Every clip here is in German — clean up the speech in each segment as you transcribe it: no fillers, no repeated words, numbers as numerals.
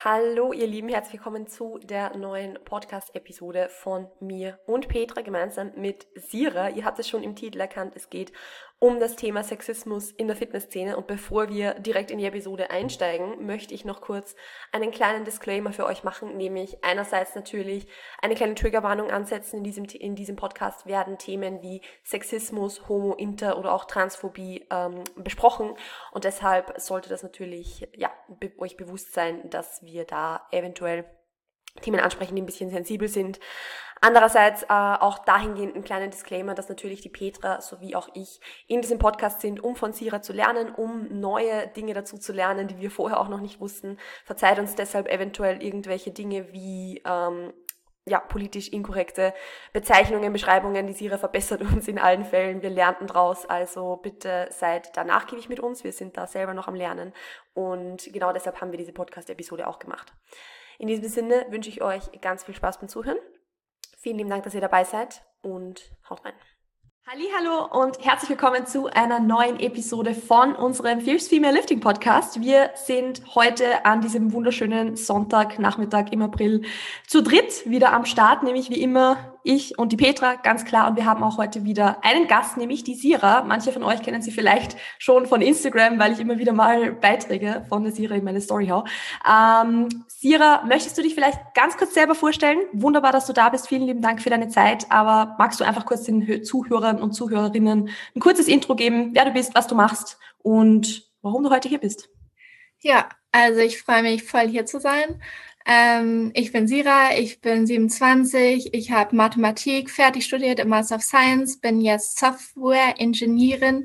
Hallo ihr Lieben, herzlich willkommen zu der neuen Podcast-Episode von mir und Petra gemeinsam mit Sira. Ihr habt es schon im Titel erkannt, es geht um das Thema Sexismus in der Fitnessszene. Und bevor wir direkt in die Episode einsteigen, möchte ich noch kurz einen kleinen Disclaimer für euch machen, nämlich einerseits natürlich eine kleine Triggerwarnung ansetzen. In diesem Podcast werden Themen wie Sexismus, Homo, Inter oder auch Transphobie besprochen. Und deshalb sollte das natürlich euch bewusst sein, dass wir da eventuell Themen ansprechen, die ein bisschen sensibel sind. Andererseits auch dahingehend einen kleinen Disclaimer, dass natürlich die Petra sowie auch ich in diesem Podcast sind, um von Sira zu lernen, um neue Dinge dazu zu lernen, die wir vorher auch noch nicht wussten. Verzeiht uns deshalb eventuell irgendwelche Dinge wie politisch inkorrekte Bezeichnungen, Beschreibungen. Die Sira verbessert uns in allen Fällen. Wir lernten draus, also bitte seid da nachgiebig mit uns. Wir sind da selber noch am Lernen und genau deshalb haben wir diese Podcast-Episode auch gemacht. In diesem Sinne wünsche ich euch ganz viel Spaß beim Zuhören. Vielen lieben Dank, dass ihr dabei seid und haut rein. Hallo und herzlich willkommen zu einer neuen Episode von unserem Fierce Female Lifting Podcast. Wir sind heute an diesem wunderschönen Sonntagnachmittag im April zu dritt wieder am Start, nämlich wie immer ich und die Petra, ganz klar. Und wir haben auch heute wieder einen Gast, nämlich die Sira. Manche von euch kennen sie vielleicht schon von Instagram, weil ich immer wieder mal Beiträge von der Sira in meine Story hau. Sira, möchtest du dich vielleicht ganz kurz selber vorstellen? Wunderbar, dass du da bist. Vielen lieben Dank für deine Zeit. Aber magst du einfach kurz den Zuhörern und Zuhörerinnen ein kurzes Intro geben, wer du bist, was du machst und warum du heute hier bist? Ja, also ich freue mich voll hier zu sein. Ich bin Sira, ich bin 27, ich habe Mathematik fertig studiert im Master of Science, bin jetzt Software-Engineerin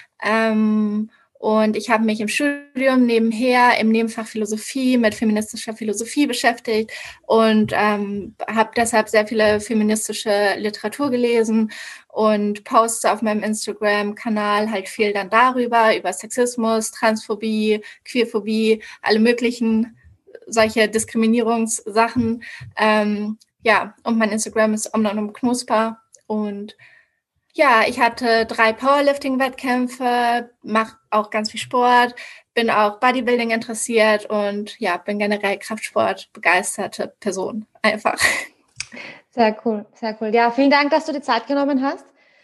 und ich habe mich im Studium nebenher im Nebenfach Philosophie mit feministischer Philosophie beschäftigt und habe deshalb sehr viele feministische Literatur gelesen und poste auf meinem Instagram-Kanal halt viel dann darüber, über Sexismus, Transphobie, Queerphobie, alle möglichen solche Diskriminierungssachen. Und mein Instagram ist Omnonum Knusper. Und ja, ich hatte 3 Powerlifting-Wettkämpfe, mache auch ganz viel Sport, bin auch Bodybuilding interessiert und ja, bin generell Kraftsport begeisterte Person einfach. Sehr cool, sehr cool. Ja, vielen Dank, dass du die Zeit genommen hast.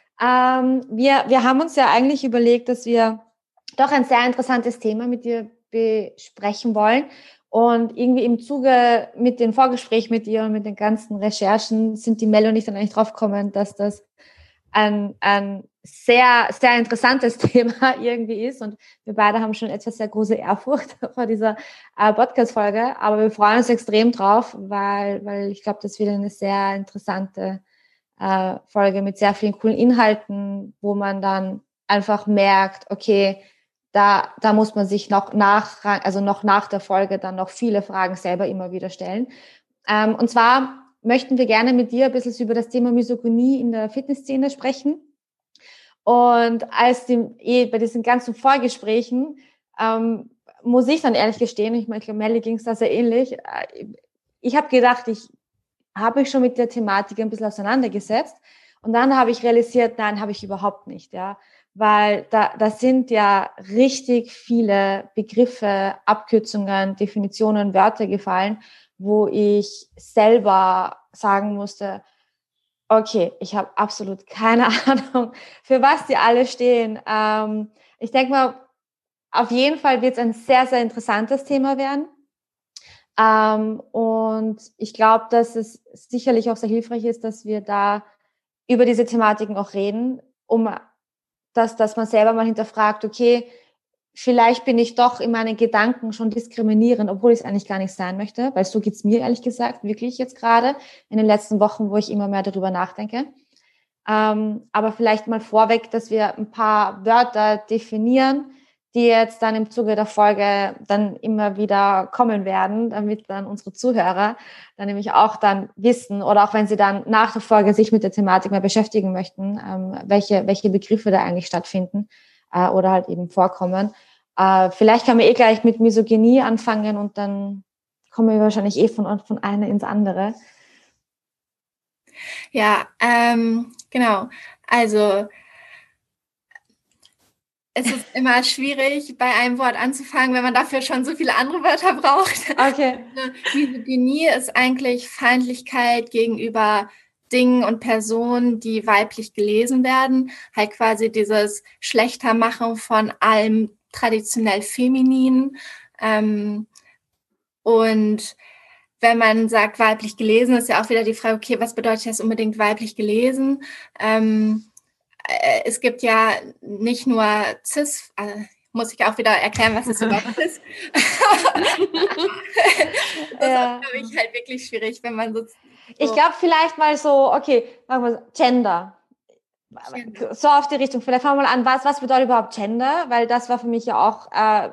Wir haben uns ja eigentlich überlegt, dass wir doch ein sehr interessantes Thema mit dir besprechen wollen. Und irgendwie im Zuge mit dem Vorgespräch mit dir und mit den ganzen Recherchen sind die Mel und ich dann eigentlich drauf gekommen, dass das ein sehr, sehr interessantes Thema irgendwie ist. Und wir beide haben schon etwas sehr große Ehrfurcht vor dieser Podcast-Folge. Aber wir freuen uns extrem drauf, weil ich glaube, das wird eine sehr interessante Folge mit sehr vielen coolen Inhalten, wo man dann einfach merkt, okay, da muss man sich noch nach der Folge dann noch viele Fragen selber immer wieder stellen. Und zwar möchten wir gerne mit dir ein bisschen über das Thema Misogynie in der Fitnessszene sprechen. Und bei diesen ganzen Vorgesprächen muss ich dann ehrlich gestehen, ich glaube, Melli ging es da sehr ähnlich. Ich habe gedacht, ich habe mich schon mit der Thematik ein bisschen auseinandergesetzt. Und dann habe ich realisiert, nein, habe ich überhaupt nicht, ja. Weil da sind ja richtig viele Begriffe, Abkürzungen, Definitionen, Wörter gefallen, wo ich selber sagen musste, okay, ich habe absolut keine Ahnung, für was die alle stehen. Ich denke mal, auf jeden Fall wird es ein sehr, sehr interessantes Thema werden. Und ich glaube, dass es sicherlich auch sehr hilfreich ist, dass wir da über diese Thematiken auch reden, dass man selber mal hinterfragt, okay, vielleicht bin ich doch in meinen Gedanken schon diskriminierend, obwohl ich es eigentlich gar nicht sein möchte, weil so geht's mir ehrlich gesagt wirklich jetzt gerade in den letzten Wochen, wo ich immer mehr darüber nachdenke. Aber vielleicht mal vorweg, dass wir ein paar Wörter definieren, die jetzt dann im Zuge der Folge dann immer wieder kommen werden, damit dann unsere Zuhörer dann nämlich auch dann wissen oder auch wenn sie dann nach der Folge sich mit der Thematik mal beschäftigen möchten, welche Begriffe da eigentlich stattfinden oder halt eben vorkommen. Vielleicht kann man gleich mit Misogynie anfangen und dann kommen wir wahrscheinlich von einer ins andere. Ja, genau. Also Es ist immer schwierig, bei einem Wort anzufangen, wenn man dafür schon so viele andere Wörter braucht. Okay. Misogynie ist eigentlich Feindlichkeit gegenüber Dingen und Personen, die weiblich gelesen werden. Halt quasi dieses Schlechtermachen von allem traditionell Femininen. Und wenn man sagt weiblich gelesen, ist ja auch wieder die Frage, okay, was bedeutet das unbedingt weiblich gelesen? Es gibt ja nicht nur Cis, muss ich auch wieder erklären, was ist überhaupt Cis? Das ist, glaube ich, halt wirklich schwierig, wenn man so... Ich glaube vielleicht mal so, okay, sagen wir Gender. So auf die Richtung. Vielleicht fangen wir mal an, was bedeutet überhaupt Gender? Weil das war für mich ja auch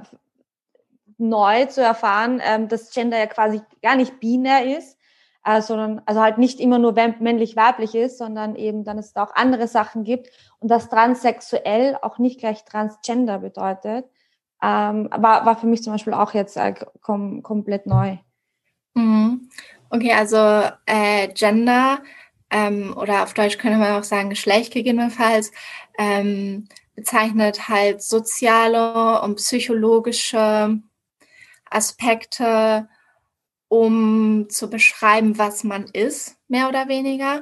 neu zu erfahren, dass Gender ja quasi gar nicht binär ist, sondern also halt nicht immer nur männlich-weiblich ist, sondern eben dann es auch andere Sachen gibt und dass transsexuell auch nicht gleich Transgender bedeutet, war für mich zum Beispiel auch jetzt komplett neu. Okay, also Gender oder auf Deutsch könnte man auch sagen Geschlecht gegebenenfalls, bezeichnet halt soziale und psychologische Aspekte, um zu beschreiben, was man ist, mehr oder weniger.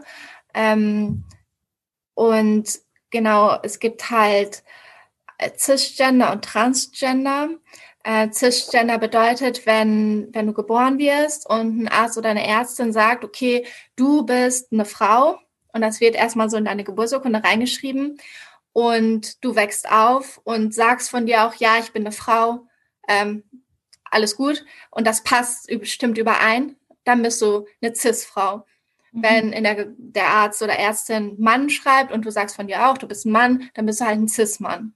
Und genau, es gibt halt Cisgender und Transgender. Cisgender bedeutet, wenn du geboren wirst und ein Arzt oder eine Ärztin sagt, okay, du bist eine Frau und das wird erstmal so in deine Geburtsurkunde reingeschrieben und du wächst auf und sagst von dir auch, ja, ich bin eine Frau, alles gut und das passt bestimmt überein, dann bist du eine Cis-Frau. Wenn der Arzt oder Ärztin Mann schreibt und du sagst von dir auch, du bist ein Mann, dann bist du halt ein Cis-Mann.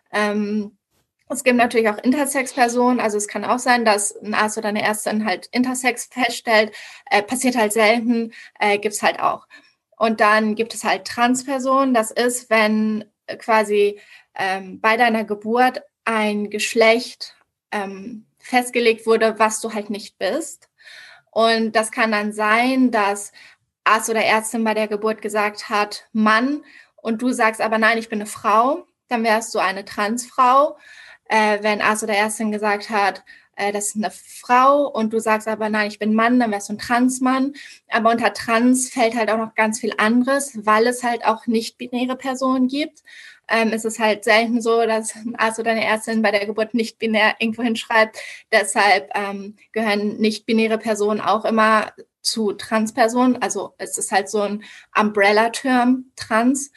Es gibt natürlich auch Intersex-Personen, also es kann auch sein, dass ein Arzt oder eine Ärztin halt Intersex feststellt, passiert halt selten, gibt's halt auch. Und dann gibt es halt Transpersonen, das ist, wenn quasi bei deiner Geburt ein Geschlecht festgelegt wurde, was du halt nicht bist. Und das kann dann sein, dass Arzt oder Ärztin bei der Geburt gesagt hat, Mann, und du sagst aber, nein, ich bin eine Frau, dann wärst du eine Transfrau. Wenn Arzt oder Ärztin gesagt hat, das ist eine Frau und du sagst aber, nein, ich bin Mann, dann wärst du ein Transmann. Aber unter Trans fällt halt auch noch ganz viel anderes, weil es halt auch nicht-binäre Personen gibt. Es ist halt selten so, dass ein Arzt oder eine Ärztin bei der Geburt nicht-binär irgendwo hinschreibt. Deshalb gehören nicht-binäre Personen auch immer zu Transpersonen. Also es ist halt so ein Umbrella-Term, Trans.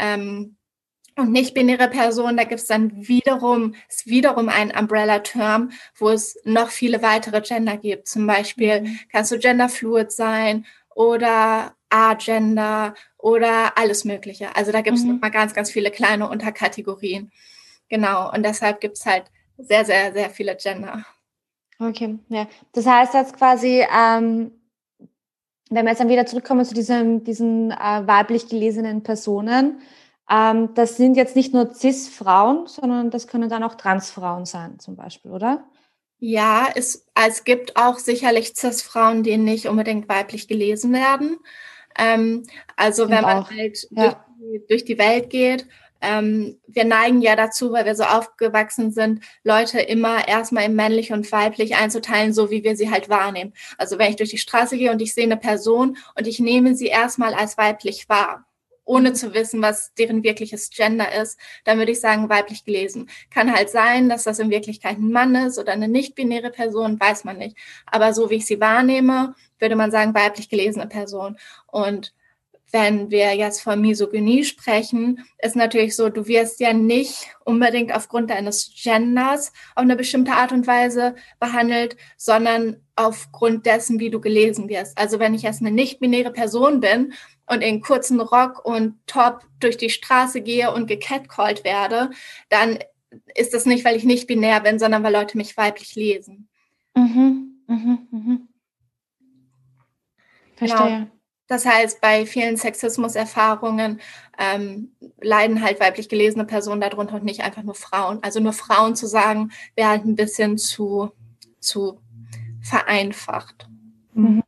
Und nicht-binäre Personen, da gibt es dann wiederum ein Umbrella-Term, wo es noch viele weitere Gender gibt. Zum Beispiel kannst du genderfluid sein oder agender oder alles Mögliche. Also da gibt es nochmal ganz, ganz viele kleine Unterkategorien. Genau, und deshalb gibt es halt sehr, sehr, sehr viele Gender. Okay, ja. Das heißt jetzt quasi, wenn wir jetzt dann wieder zurückkommen zu diesen weiblich gelesenen Personen, das sind jetzt nicht nur Cis-Frauen, sondern das können dann auch Transfrauen sein, zum Beispiel, oder? Ja, es gibt auch sicherlich Cis-Frauen, die nicht unbedingt weiblich gelesen werden. Also wenn man halt durch die Welt geht, wir neigen ja dazu, weil wir so aufgewachsen sind, Leute immer erstmal in männlich und weiblich einzuteilen, so wie wir sie halt wahrnehmen. Also wenn ich durch die Straße gehe und ich sehe eine Person und ich nehme sie erstmal als weiblich wahr, ohne zu wissen, was deren wirkliches Gender ist, dann würde ich sagen, weiblich gelesen. Kann halt sein, dass das in Wirklichkeit ein Mann ist oder eine nicht-binäre Person, weiß man nicht. Aber so wie ich sie wahrnehme, würde man sagen, weiblich gelesene Person. Und wenn wir jetzt von Misogynie sprechen, ist natürlich so, du wirst ja nicht unbedingt aufgrund deines Genders auf eine bestimmte Art und Weise behandelt, sondern aufgrund dessen, wie du gelesen wirst. Also wenn ich jetzt eine nicht-binäre Person bin und in kurzen Rock und Top durch die Straße gehe und gecatcalled werde, dann ist das nicht, weil ich nicht binär bin, sondern weil Leute mich weiblich lesen. Verstehe. Genau. Das heißt, bei vielen Sexismuserfahrungen leiden halt weiblich gelesene Personen darunter und nicht einfach nur Frauen. Also nur Frauen zu sagen, wäre halt ein bisschen zu vereinfacht.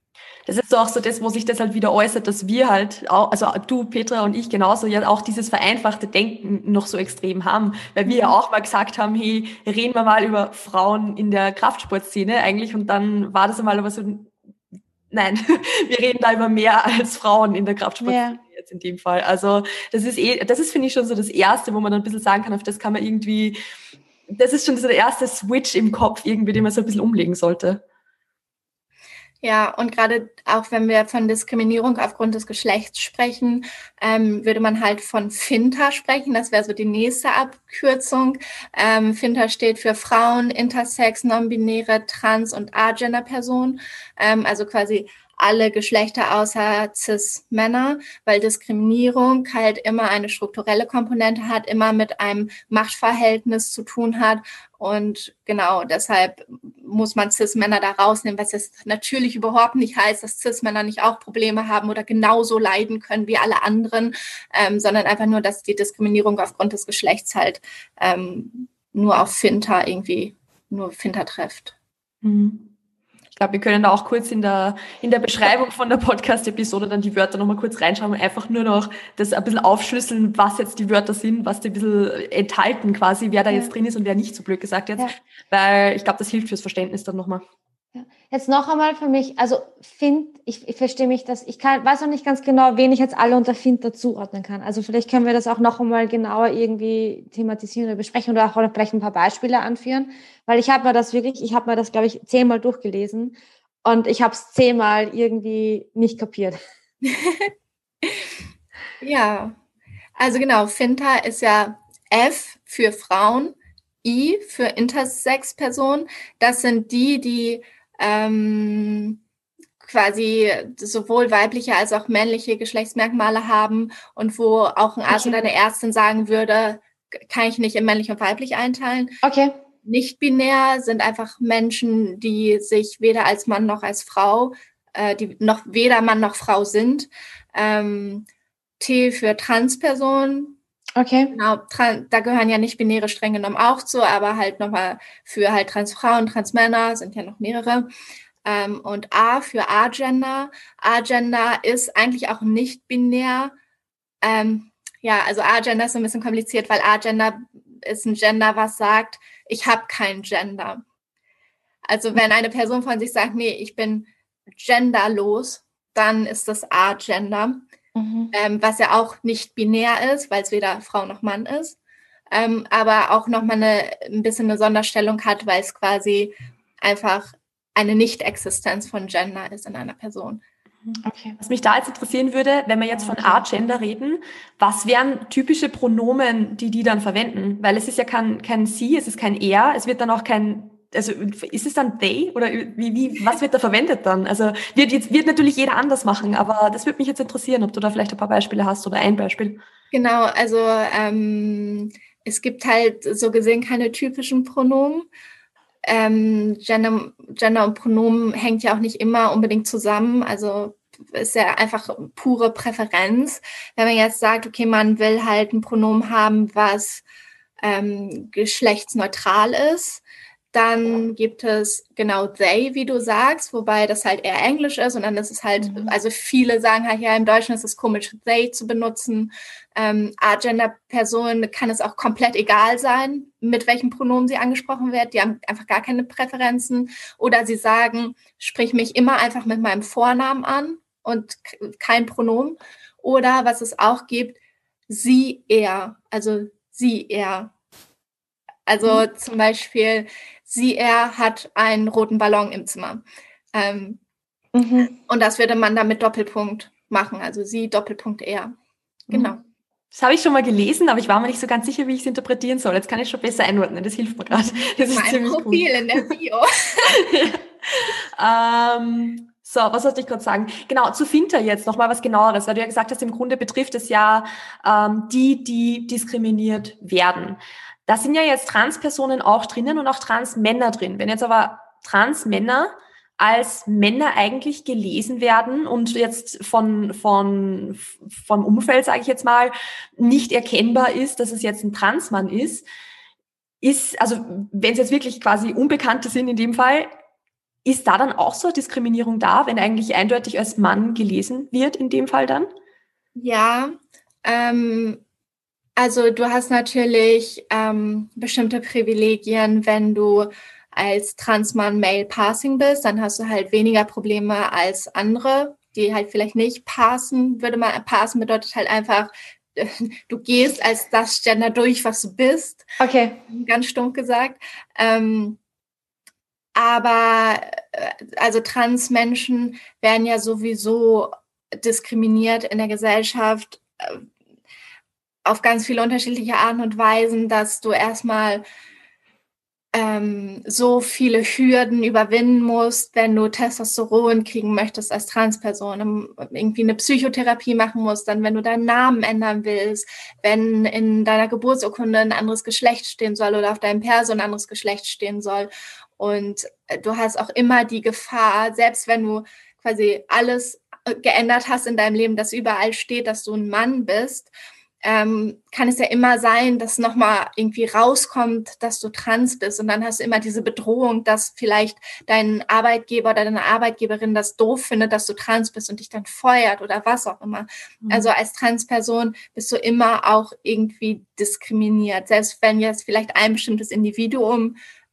das ist so auch so das, wo sich das halt wieder äußert, dass wir halt auch, also du, Petra und ich genauso, ja auch dieses vereinfachte Denken noch so extrem haben, weil wir ja auch mal gesagt haben, hey, reden wir mal über Frauen in der Kraftsportszene eigentlich, und dann war das einmal aber so, nein, wir reden da über mehr als Frauen in der Kraftsportszene jetzt in dem Fall. Also das ist finde ich schon so das Erste, wo man dann ein bisschen sagen kann, auf das kann man irgendwie, das ist schon so der erste Switch im Kopf irgendwie, den man so ein bisschen umlegen sollte. Ja, und gerade auch wenn wir von Diskriminierung aufgrund des Geschlechts sprechen, würde man halt von FINTA sprechen. Das wäre so die nächste Abkürzung. FINTA steht für Frauen, Intersex, Non-Binäre, Trans- und Agender-Personen. Also quasi alle Geschlechter außer Cis-Männer, weil Diskriminierung halt immer eine strukturelle Komponente hat, immer mit einem Machtverhältnis zu tun hat. Und genau deshalb muss man Cis-Männer da rausnehmen, was jetzt natürlich überhaupt nicht heißt, dass Cis-Männer nicht auch Probleme haben oder genauso leiden können wie alle anderen, sondern einfach nur, dass die Diskriminierung aufgrund des Geschlechts halt nur auf FINTA trifft. Mhm. Ich glaube, wir können da auch kurz in der Beschreibung von der Podcast-Episode dann die Wörter nochmal kurz reinschreiben und einfach nur noch das ein bisschen aufschlüsseln, was jetzt die Wörter sind, was die ein bisschen enthalten quasi, wer da jetzt drin ist und wer nicht, so blöd gesagt jetzt. Ja. Weil ich glaube, das hilft fürs Verständnis dann nochmal. Ja. Jetzt noch einmal für mich, also ich verstehe mich, weiß noch nicht ganz genau, wen ich jetzt alle unter FINTA zuordnen kann. Also vielleicht können wir das auch noch einmal genauer irgendwie thematisieren oder besprechen oder auch vielleicht ein paar Beispiele anführen, weil ich habe mir das, glaube ich, 10-mal durchgelesen und ich habe es 10-mal irgendwie nicht kapiert. Ja, also genau, FINTA ist ja F für Frauen, I für Intersex-Personen. Das sind die quasi sowohl weibliche als auch männliche Geschlechtsmerkmale haben und wo auch ein Arzt oder eine Ärztin sagen würde, kann ich nicht in männlich und weiblich einteilen. Okay. Nicht-binär sind einfach Menschen, die sich weder als Mann noch als Frau, die noch weder Mann noch Frau sind. T für Transpersonen. Okay. Genau, da gehören ja nicht-binäre streng genommen auch zu, aber halt nochmal für halt Transfrauen, Transmänner sind ja noch mehrere. Und A für Agender. Agender ist eigentlich auch nicht binär. Also Agender ist so ein bisschen kompliziert, weil Agender ist ein Gender, was sagt, ich habe kein Gender. Also wenn eine Person von sich sagt, nee, ich bin genderlos, dann ist das Agender. Was ja auch nicht binär ist, weil es weder Frau noch Mann ist, aber auch nochmal ein bisschen eine Sonderstellung hat, weil es quasi einfach eine Nicht-Existenz von Gender ist in einer Person. Okay. Was mich da jetzt interessieren würde, wenn wir jetzt von Agender reden, was wären typische Pronomen, die dann verwenden? Weil es ist ja kein sie, es ist kein er, es wird dann auch kein, also ist es dann they oder was wird da verwendet dann? Also wird natürlich jeder anders machen, aber das würde mich jetzt interessieren, ob du da vielleicht ein paar Beispiele hast oder ein Beispiel. Genau, also es gibt halt so gesehen keine typischen Pronomen. Gender und Pronomen hängt ja auch nicht immer unbedingt zusammen, also ist ja einfach pure Präferenz. Wenn man jetzt sagt, okay, man will halt ein Pronomen haben, was geschlechtsneutral ist, dann gibt es genau they, wie du sagst, wobei das halt eher Englisch ist und dann ist es halt, also viele sagen halt, ja, im Deutschen ist es komisch, they zu benutzen. Agender-Personen kann es auch komplett egal sein, mit welchem Pronomen sie angesprochen wird. Die haben einfach gar keine Präferenzen. Oder sie sagen, sprich mich immer einfach mit meinem Vornamen an und kein Pronomen. Oder was es auch gibt, sie, er, also sie, er. Also zum Beispiel, sie, er hat einen roten Ballon im Zimmer. Und das würde man dann mit Doppelpunkt machen. Also sie, Doppelpunkt, er. Genau. Das habe ich schon mal gelesen, aber ich war mir nicht so ganz sicher, wie ich es interpretieren soll. Jetzt kann ich schon besser einordnen. Das hilft mir gerade. Das ist ziemlich Profil cool. In der Bio. So, was wollte ich gerade sagen? Genau, zu FINTA jetzt nochmal was Genaueres, weil du ja gesagt hast, im Grunde betrifft es ja die diskriminiert werden. Da sind ja jetzt Transpersonen auch drinnen und auch Transmänner drin. Wenn jetzt aber Transmänner als Männer eigentlich gelesen werden und jetzt vom Umfeld, sage ich jetzt mal, nicht erkennbar ist, dass es jetzt ein Transmann ist, also wenn es jetzt wirklich quasi Unbekannte sind in dem Fall, Ist da dann auch so Diskriminierung da, wenn eigentlich eindeutig als Mann gelesen wird in dem Fall dann? Ja, also du hast natürlich bestimmte Privilegien, wenn du als Transmann Male Passing bist, dann hast du halt weniger Probleme als andere, die halt vielleicht nicht passen. Passen bedeutet halt einfach, du gehst als das Gender durch, was du bist. Okay. Ganz stumpf gesagt. Aber also Transmenschen werden ja sowieso diskriminiert in der Gesellschaft auf ganz viele unterschiedliche Arten und Weisen, dass du erstmal so viele Hürden überwinden musst, wenn du Testosteron kriegen möchtest als Transperson, irgendwie eine Psychotherapie machen musst, dann wenn du deinen Namen ändern willst, wenn in deiner Geburtsurkunde ein anderes Geschlecht stehen soll oder auf deinem Perso ein anderes Geschlecht stehen soll. Und du hast auch immer die Gefahr, selbst wenn du quasi alles geändert hast in deinem Leben, dass überall steht, dass du ein Mann bist, kann es ja immer sein, dass nochmal irgendwie rauskommt, dass du trans bist. Und dann hast du immer diese Bedrohung, dass vielleicht dein Arbeitgeber oder deine Arbeitgeberin das doof findet, dass du trans bist und dich dann feuert oder was auch immer. Mhm. Also als Transperson bist du immer auch irgendwie diskriminiert. Selbst wenn jetzt vielleicht ein bestimmtes Individuum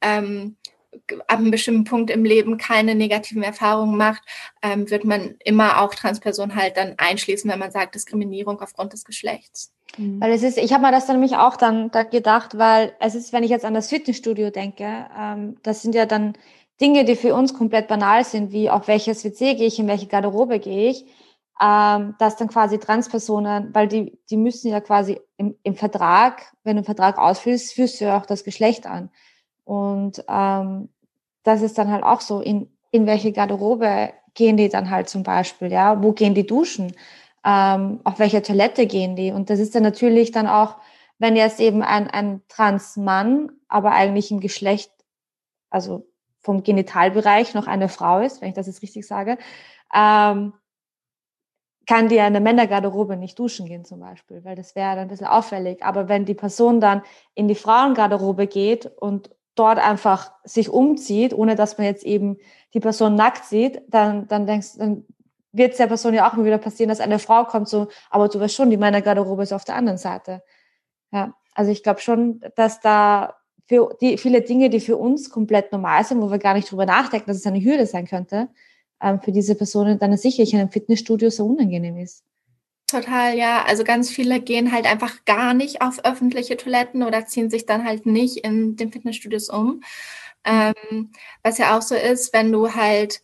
ab einem bestimmten Punkt im Leben keine negativen Erfahrungen macht, wird man immer auch Transperson halt dann einschließen, wenn man sagt Diskriminierung aufgrund des Geschlechts. Weil ich habe mir das dann nämlich auch dann gedacht, weil es ist, wenn ich jetzt an das Fitnessstudio denke, das sind ja dann Dinge, die für uns komplett banal sind, wie auf welches WC gehe ich, in welche Garderobe gehe ich, dass dann quasi Transpersonen, weil die müssen ja quasi im Vertrag, wenn du einen Vertrag ausfüllst, führst du ja auch das Geschlecht an. Und das ist dann halt auch so, in welche Garderobe gehen die dann halt zum Beispiel, ja, wo gehen die duschen? Auf welche Toilette gehen die? Und das ist dann natürlich dann auch, wenn jetzt eben ein Transmann, aber eigentlich im Geschlecht, also vom Genitalbereich noch eine Frau ist, wenn ich das jetzt richtig sage, kann die ja in der Männergarderobe nicht duschen gehen zum Beispiel, weil das wäre dann ein bisschen auffällig. Aber wenn die Person dann in die Frauengarderobe geht und dort einfach sich umzieht, ohne dass man jetzt eben die Person nackt sieht, dann wird es der Person ja auch immer wieder passieren, dass eine Frau kommt, so, aber du weißt schon, die Männergarderobe ist auf der anderen Seite. Ja, also ich glaube schon, dass da für die viele Dinge, die für uns komplett normal sind, wo wir gar nicht drüber nachdenken, dass es eine Hürde sein könnte, für diese Personen dann sicherlich in einem Fitnessstudio so unangenehm ist. Total, ja. Also ganz viele gehen halt einfach gar nicht auf öffentliche Toiletten oder ziehen sich dann halt nicht in den Fitnessstudios um. Was ja auch so ist, wenn du halt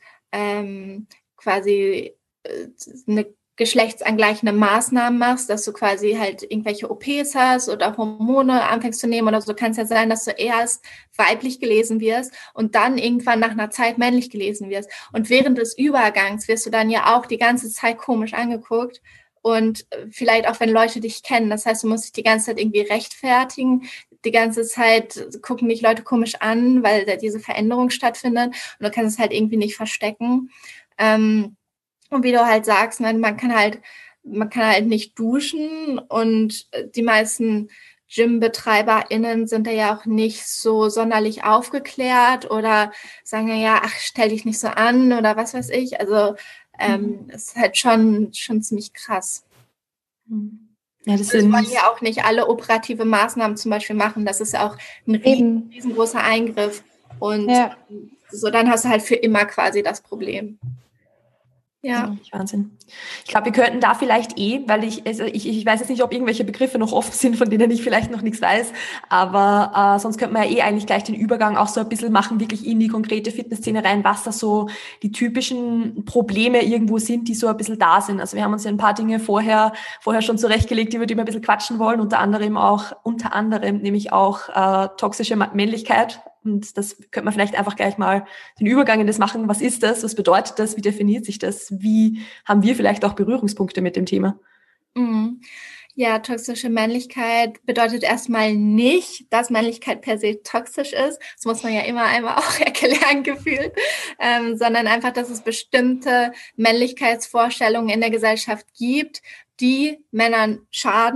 quasi eine geschlechtsangleichende Maßnahmen machst, dass du quasi halt irgendwelche OPs hast oder Hormone anfängst zu nehmen oder so, kann es ja sein, dass du erst weiblich gelesen wirst und dann irgendwann nach einer Zeit männlich gelesen wirst. Und während des Übergangs wirst du dann ja auch die ganze Zeit komisch angeguckt und vielleicht auch, wenn Leute dich kennen. Das heißt, du musst dich die ganze Zeit irgendwie rechtfertigen. Die ganze Zeit gucken dich Leute komisch an, weil da diese Veränderung stattfindet und du kannst es halt irgendwie nicht verstecken. Und wie du halt sagst, man kann halt nicht duschen und die meisten Gym-BetreiberInnen sind da ja auch nicht so sonderlich aufgeklärt oder sagen ja, ach, stell dich nicht so an oder was weiß ich. Also es ist halt schon ziemlich krass. Ja, das wollen ja auch nicht alle operative Maßnahmen zum Beispiel machen. Das ist ja auch ein riesengroßer Eingriff. Und so dann hast du halt für immer quasi das Problem. Ja. Wahnsinn. Ich glaube, wir könnten da vielleicht weil ich weiß jetzt nicht, ob irgendwelche Begriffe noch offen sind, von denen ich vielleicht noch nichts weiß, aber sonst könnte man ja eigentlich gleich den Übergang auch so ein bisschen machen, wirklich in die konkrete Fitnessszene rein, was da so die typischen Probleme irgendwo sind, die so ein bisschen da sind. Also wir haben uns ja ein paar Dinge vorher schon zurechtgelegt, über die wir ein bisschen quatschen wollen, unter anderem nämlich auch toxische Männlichkeit. Und das könnte man vielleicht einfach gleich mal den Übergang in das machen. Was ist das? Was bedeutet das? Wie definiert sich das? Wie haben wir vielleicht auch Berührungspunkte mit dem Thema? Ja, toxische Männlichkeit bedeutet erstmal nicht, dass Männlichkeit per se toxisch ist. Das muss man ja immer einmal auch erklären gefühlt, sondern einfach, dass es bestimmte Männlichkeitsvorstellungen in der Gesellschaft gibt, die Männern schaden,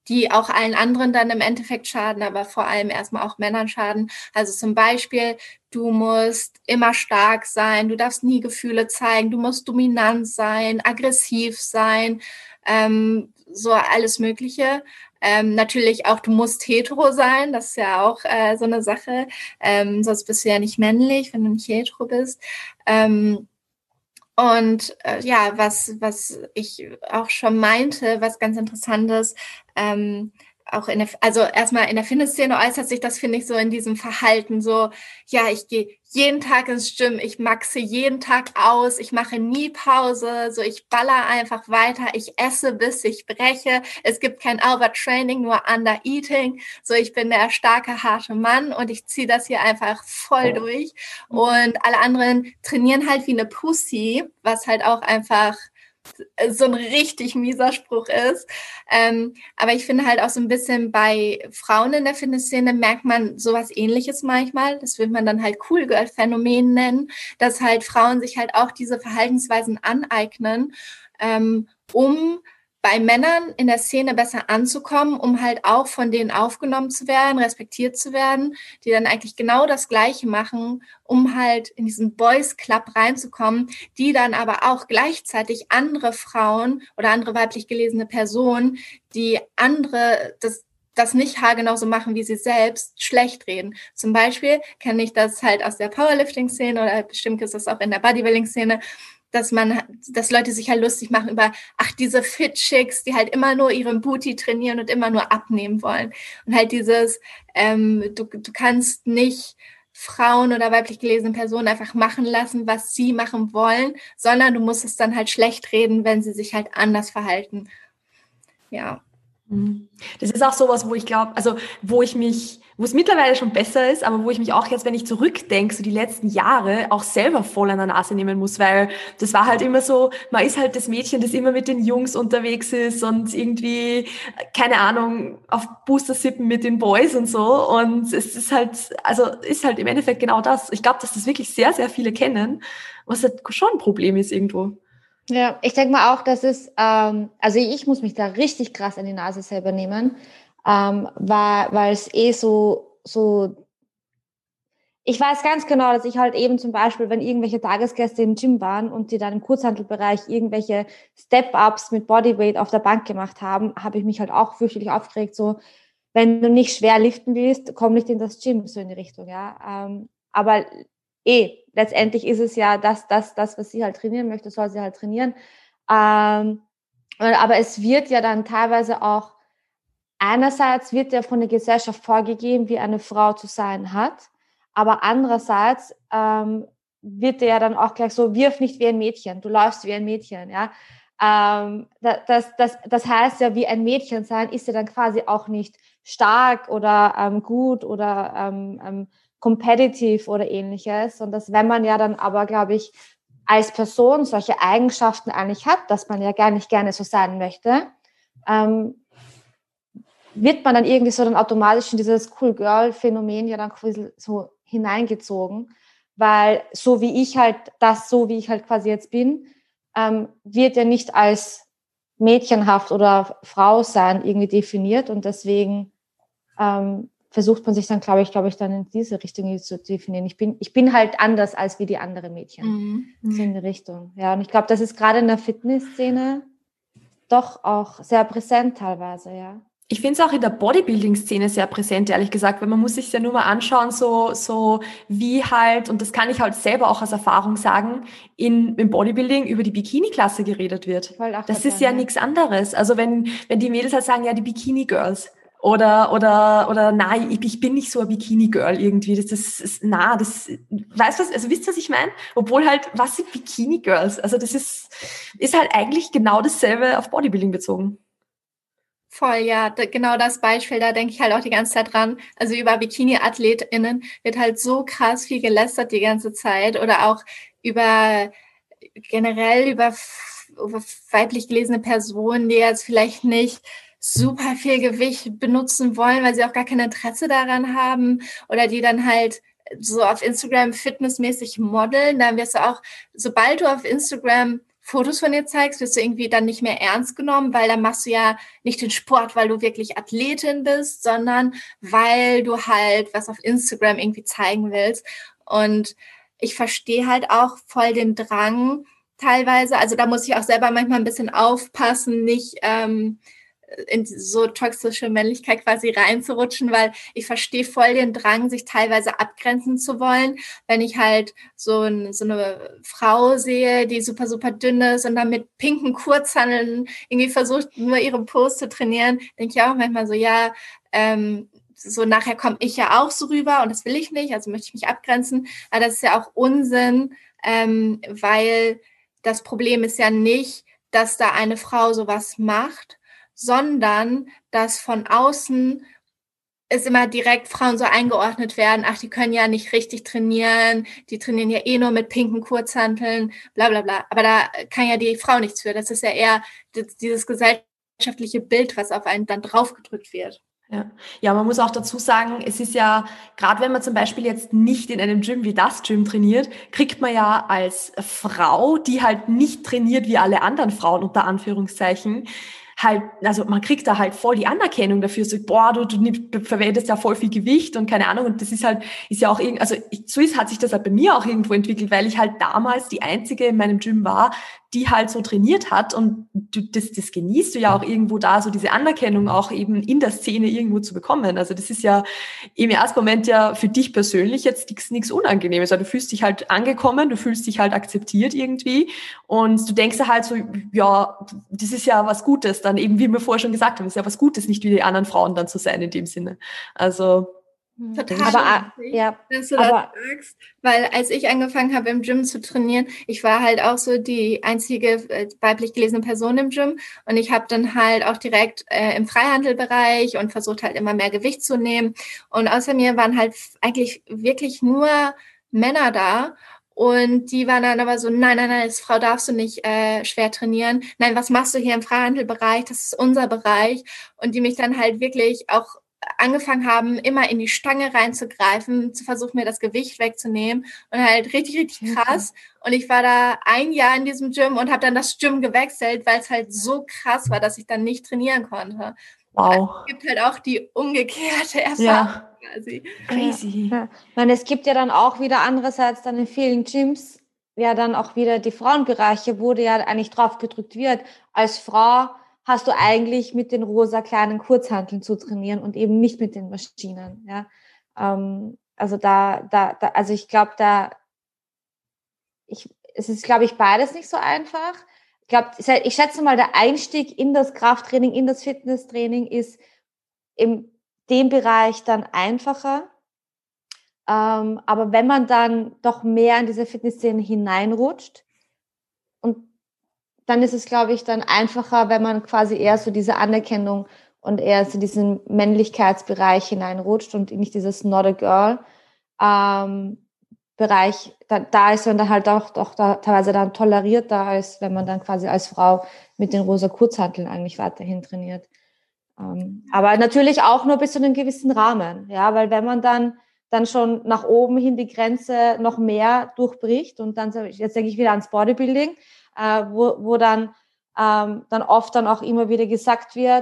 die auch allen anderen dann im Endeffekt schaden, aber vor allem erstmal auch Männern schaden. Also zum Beispiel, du musst immer stark sein, du darfst nie Gefühle zeigen, du musst dominant sein, aggressiv sein, so alles Mögliche. Natürlich auch, du musst hetero sein, das ist ja auch so eine Sache, sonst bist du ja nicht männlich, wenn du nicht hetero bist. Was ich auch schon meinte, was ganz interessant ist, auch also erstmal in der Fitnessszene äußert sich das, finde ich, so in diesem Verhalten, so, ja, ich gehe jeden Tag ins Gym, ich maxe jeden Tag aus, ich mache nie Pause, so, ich baller einfach weiter, ich esse, bis ich breche, es gibt kein Overtraining, nur Undereating, so, ich bin der starke, harte Mann und ich ziehe das hier einfach voll durch und alle anderen trainieren halt wie eine Pussy, was halt auch einfach so ein richtig mieser Spruch ist. Aber ich finde halt auch so ein bisschen bei Frauen in der Fitnessszene merkt man sowas Ähnliches manchmal. Das würde man dann halt Cool-Girl-Phänomen nennen, dass halt Frauen sich halt auch diese Verhaltensweisen aneignen, um bei Männern in der Szene besser anzukommen, um halt auch von denen aufgenommen zu werden, respektiert zu werden, die dann eigentlich genau das Gleiche machen, um halt in diesen Boys Club reinzukommen, die dann aber auch gleichzeitig andere Frauen oder andere weiblich gelesene Personen, die das nicht haargenau so machen wie sie selbst, schlecht reden. Zum Beispiel kenne ich das halt aus der Powerlifting-Szene oder bestimmt ist das auch in der Bodybuilding-Szene, dass Leute sich halt lustig machen über, diese Fit-Chicks, die halt immer nur ihren Booty trainieren und immer nur abnehmen wollen. Und halt dieses, du kannst nicht Frauen oder weiblich gelesene Personen einfach machen lassen, was sie machen wollen, sondern du musst es dann halt schlecht reden, wenn sie sich halt anders verhalten. Ja. Das ist auch sowas, wo ich glaube, also wo es mittlerweile schon besser ist, aber wo ich mich auch jetzt, wenn ich zurückdenke, so die letzten Jahre auch selber voll an der Nase nehmen muss, weil das war halt immer so, man ist halt das Mädchen, das immer mit den Jungs unterwegs ist und irgendwie, keine Ahnung, auf Booster sippen mit den Boys und so, und es ist halt im Endeffekt genau das. Ich glaube, dass das wirklich sehr, sehr viele kennen, was halt schon ein Problem ist irgendwo. Ja, ich denke mal auch, dass also ich muss mich da richtig krass an die Nase selber nehmen, weil es ich weiß ganz genau, dass ich halt eben zum Beispiel, wenn irgendwelche Tagesgäste im Gym waren und die dann im Kurzhantelbereich irgendwelche Step-Ups mit Bodyweight auf der Bank gemacht haben, habe ich mich halt auch fürchterlich aufgeregt, so, wenn du nicht schwer liften willst, komm nicht in das Gym, so in die Richtung, ja. Aber letztendlich ist es ja das, was sie halt trainieren möchte, soll sie halt trainieren. Aber es wird ja dann teilweise auch, einerseits wird ja von der Gesellschaft vorgegeben, wie eine Frau zu sein hat, aber andererseits wird ja dann auch gleich so, wirf nicht wie ein Mädchen, du läufst wie ein Mädchen, ja. Das heißt ja, wie ein Mädchen sein, ist ja dann quasi auch nicht stark oder gut oder competitive oder ähnliches. Und dass, wenn man ja dann aber, glaube ich, als Person solche Eigenschaften eigentlich hat, dass man ja gar nicht gerne so sein möchte, wird man dann irgendwie so dann automatisch in dieses Cool-Girl-Phänomen ja dann quasi so hineingezogen, weil so wie ich halt quasi jetzt bin, wird ja nicht als mädchenhaft oder Frau sein irgendwie definiert, und deswegen versucht man sich dann, glaube ich, dann in diese Richtung zu definieren. Ich bin halt anders als wie die anderen Mädchen. So in die Richtung. Ja, und ich glaube, das ist gerade in der Fitnessszene doch auch sehr präsent teilweise, ja. Ich finde es auch in der Bodybuilding-Szene sehr präsent, ehrlich gesagt, weil man muss sich ja nur mal anschauen, so wie halt, und das kann ich halt selber auch aus Erfahrung sagen, im Bodybuilding über die Bikini-Klasse geredet wird. Das ist ja nichts anderes. Also wenn die Mädels halt sagen, ja, die Bikini-Girls oder nein, ich bin nicht so ein Bikini-Girl irgendwie, weißt du was, also wisst ihr, was ich meine? Obwohl halt, was sind Bikini-Girls? Also das ist halt eigentlich genau dasselbe auf Bodybuilding bezogen. Voll, ja, genau das Beispiel, da denke ich halt auch die ganze Zeit dran. Also über Bikini-AthletInnen wird halt so krass viel gelästert die ganze Zeit, oder auch generell über weiblich gelesene Personen, die jetzt vielleicht nicht super viel Gewicht benutzen wollen, weil sie auch gar kein Interesse daran haben, oder die dann halt so auf Instagram fitnessmäßig modeln. Dann wirst du auch, sobald du auf Instagram Fotos von dir zeigst, wirst du irgendwie dann nicht mehr ernst genommen, weil dann machst du ja nicht den Sport, weil du wirklich Athletin bist, sondern weil du halt was auf Instagram irgendwie zeigen willst. Und ich verstehe halt auch voll den Drang teilweise. Also da muss ich auch selber manchmal ein bisschen aufpassen, nicht in so toxische Männlichkeit quasi reinzurutschen, weil ich verstehe voll den Drang, sich teilweise abgrenzen zu wollen. Wenn ich halt so eine Frau sehe, die super, super dünn ist und dann mit pinken Kurzhanteln irgendwie versucht, nur ihre Pose zu trainieren, denke ich auch manchmal so, ja, so nachher komme ich ja auch so rüber und das will ich nicht, also möchte ich mich abgrenzen. Aber das ist ja auch Unsinn, weil das Problem ist ja nicht, dass da eine Frau sowas macht, sondern dass von außen es immer direkt Frauen so eingeordnet werden, ach, die können ja nicht richtig trainieren, die trainieren ja eh nur mit pinken Kurzhanteln, bla bla bla. Aber da kann ja die Frau nichts für. Das ist ja eher dieses gesellschaftliche Bild, was auf einen dann draufgedrückt wird. Ja, man muss auch dazu sagen, es ist ja, gerade wenn man zum Beispiel jetzt nicht in einem Gym wie das Gym trainiert, kriegt man ja als Frau, die halt nicht trainiert wie alle anderen Frauen, unter Anführungszeichen, halt, also man kriegt da halt voll die Anerkennung dafür, so, boah, du verwendest ja voll viel Gewicht und keine Ahnung, und das ist halt, ist ja auch irgendwie, also hat sich das halt bei mir auch irgendwo entwickelt, weil ich halt damals die einzige in meinem Gym war, die halt so trainiert hat, und das genießt du ja auch irgendwo da, so diese Anerkennung auch eben in der Szene irgendwo zu bekommen. Also das ist ja im ersten Moment ja für dich persönlich jetzt nichts Unangenehmes, weil du fühlst dich halt angekommen, du fühlst dich halt akzeptiert irgendwie, und du denkst halt so, ja, das ist ja was Gutes, dann eben, wie wir vorher schon gesagt haben, ist ja was Gutes, nicht wie die anderen Frauen dann zu sein in dem Sinne. Also Total aber, ja, dass du das sagst, weil als ich angefangen habe im Gym zu trainieren, ich war halt auch so die einzige weiblich gelesene Person im Gym, und ich habe dann halt auch direkt im Freihandelbereich und versucht halt immer mehr Gewicht zu nehmen, und außer mir waren halt eigentlich wirklich nur Männer da. Und die waren dann aber so, nein, als Frau darfst du nicht schwer trainieren. Nein, was machst du hier im Freihandelbereich? Das ist unser Bereich. Und die mich dann halt wirklich auch angefangen haben, immer in die Stange reinzugreifen, zu versuchen, mir das Gewicht wegzunehmen, und halt richtig, richtig krass. Und ich war da ein Jahr in diesem Gym und habe dann das Gym gewechselt, weil es halt so krass war, dass ich dann nicht trainieren konnte. wow. Es gibt halt auch die umgekehrte Erfahrung quasi. Crazy. Ja. Ich meine, es gibt ja dann auch wieder andererseits dann in vielen Gyms ja dann auch wieder die Frauenbereiche, wo ja eigentlich drauf gedrückt wird, als Frau hast du eigentlich mit den rosa kleinen Kurzhanteln zu trainieren und eben nicht mit den Maschinen. Ja, also also ich glaube, es ist, glaube ich, beides nicht so einfach. Ich glaube, ich schätze mal, der Einstieg in das Krafttraining, in das Fitnesstraining ist in dem Bereich dann einfacher. Aber wenn man dann doch mehr in diese Fitnessszene hineinrutscht, und dann ist es, glaube ich, dann einfacher, wenn man quasi eher so diese Anerkennung und eher so diesen Männlichkeitsbereich hineinrutscht und nicht dieses Not a Girl Bereich. Da ist man dann halt auch da teilweise dann tolerierter, als wenn man dann quasi als Frau mit den rosa Kurzhanteln eigentlich weiterhin trainiert. Aber natürlich auch nur bis zu einem gewissen Rahmen, ja, weil wenn man dann schon nach oben hin die Grenze noch mehr durchbricht, und dann, jetzt denke ich wieder ans Bodybuilding, wo dann oft dann auch immer wieder gesagt wird,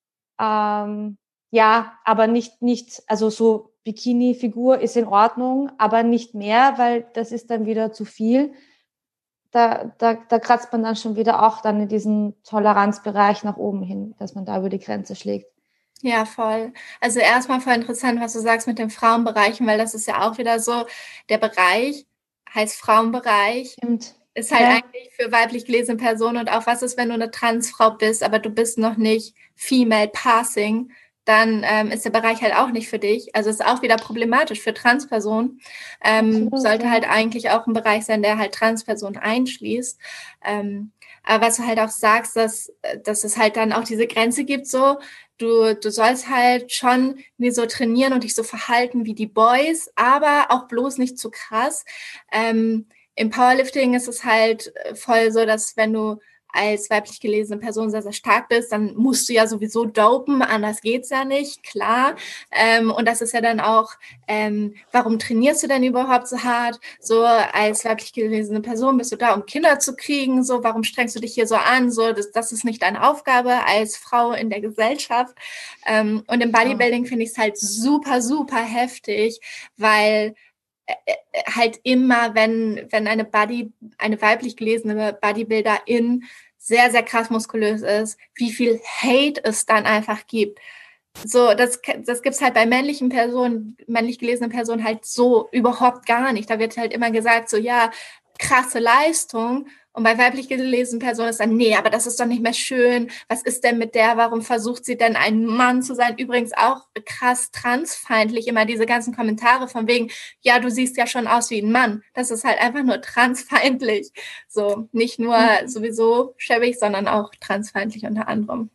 ja, aber nicht, also so Bikini-Figur ist in Ordnung, aber nicht mehr, weil das ist dann wieder zu viel. Da kratzt man dann schon wieder auch dann in diesen Toleranzbereich nach oben hin, dass man da über die Grenze schlägt. Ja, voll. Also erstmal voll interessant, was du sagst mit den Frauenbereichen, weil das ist ja auch wieder so, der Bereich heißt Frauenbereich. Stimmt. Ist halt eigentlich für weiblich gelesene Personen, und auch was ist, wenn du eine Transfrau bist, aber du bist noch nicht Female Passing, dann ist der Bereich halt auch nicht für dich. Also ist auch wieder problematisch für Transpersonen. Sollte halt eigentlich auch ein Bereich sein, der halt Transpersonen einschließt. Aber was du halt auch sagst, dass es halt dann auch diese Grenze gibt, so, du sollst halt schon wie so trainieren und dich so verhalten wie die Boys, aber auch bloß nicht zu krass. Im Powerlifting ist es halt voll so, dass wenn du als weiblich gelesene Person sehr, sehr stark bist, dann musst du ja sowieso dopen, anders geht's ja nicht, klar. Und das ist ja dann auch, warum trainierst du denn überhaupt so hart? So als weiblich gelesene Person bist du da, um Kinder zu kriegen, so warum strengst du dich hier so an? So, das ist nicht deine Aufgabe als Frau in der Gesellschaft. Und im Bodybuilding finde ich es halt super, super heftig, weil halt immer, wenn eine weiblich gelesene Bodybuilderin sehr, sehr krass muskulös ist, wie viel Hate es dann einfach gibt. So, das gibt's halt bei männlich gelesenen Personen halt so überhaupt gar nicht. Da wird halt immer gesagt, so, ja, krasse Leistung. Und bei weiblich gelesenen Personen ist dann, nee, aber das ist doch nicht mehr schön. Was ist denn mit der? Warum versucht sie denn ein Mann zu sein? Übrigens auch krass transfeindlich, immer diese ganzen Kommentare von wegen, ja, du siehst ja schon aus wie ein Mann. Das ist halt einfach nur transfeindlich. So, nicht nur sowieso schäbig, sondern auch transfeindlich unter anderem.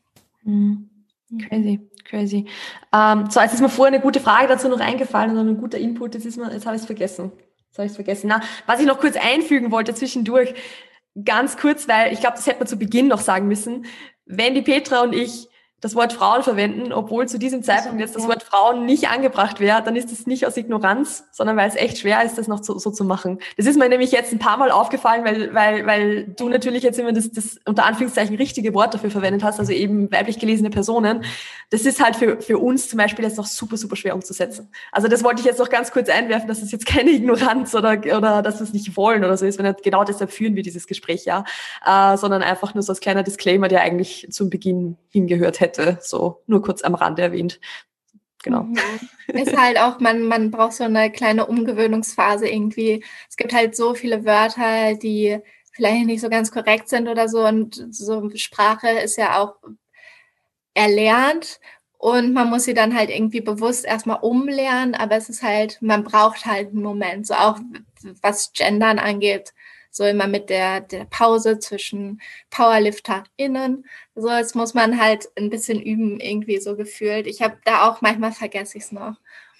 Crazy. So, jetzt ist mir vorher eine gute Frage dazu noch eingefallen und ein guter Input, jetzt habe ich es vergessen. Na, was ich noch kurz einfügen wollte zwischendurch, ganz kurz, weil ich glaube, das hätte man zu Beginn noch sagen müssen. Wenn die Petra und ich das Wort Frauen verwenden, obwohl zu diesem Zeitpunkt jetzt das Wort Frauen nicht angebracht wäre, dann ist es nicht aus Ignoranz, sondern weil es echt schwer ist, das noch so zu machen. Das ist mir nämlich jetzt ein paar Mal aufgefallen, weil du natürlich jetzt immer das unter Anführungszeichen richtige Wort dafür verwendet hast, also eben weiblich gelesene Personen. Das ist halt für uns zum Beispiel jetzt noch super, super schwer umzusetzen. Also das wollte ich jetzt noch ganz kurz einwerfen, dass es jetzt keine Ignoranz oder dass wir es nicht wollen oder so ist, wenn genau deshalb führen wir dieses Gespräch sondern einfach nur so als kleiner Disclaimer, der eigentlich zum Beginn hingehört hätte. So nur kurz am Rande erwähnt. Genau. Ist halt auch, man braucht so eine kleine Umgewöhnungsphase irgendwie. Es gibt halt so viele Wörter, die vielleicht nicht so ganz korrekt sind oder so. Und so Sprache ist ja auch erlernt. Und man muss sie dann halt irgendwie bewusst erstmal umlernen. Aber es ist halt, man braucht halt einen Moment. So auch was Gendern angeht. So immer mit der Pause zwischen PowerlifterInnen. So, jetzt muss man halt ein bisschen üben, irgendwie so gefühlt. Ich habe da auch, manchmal vergesse ich es noch.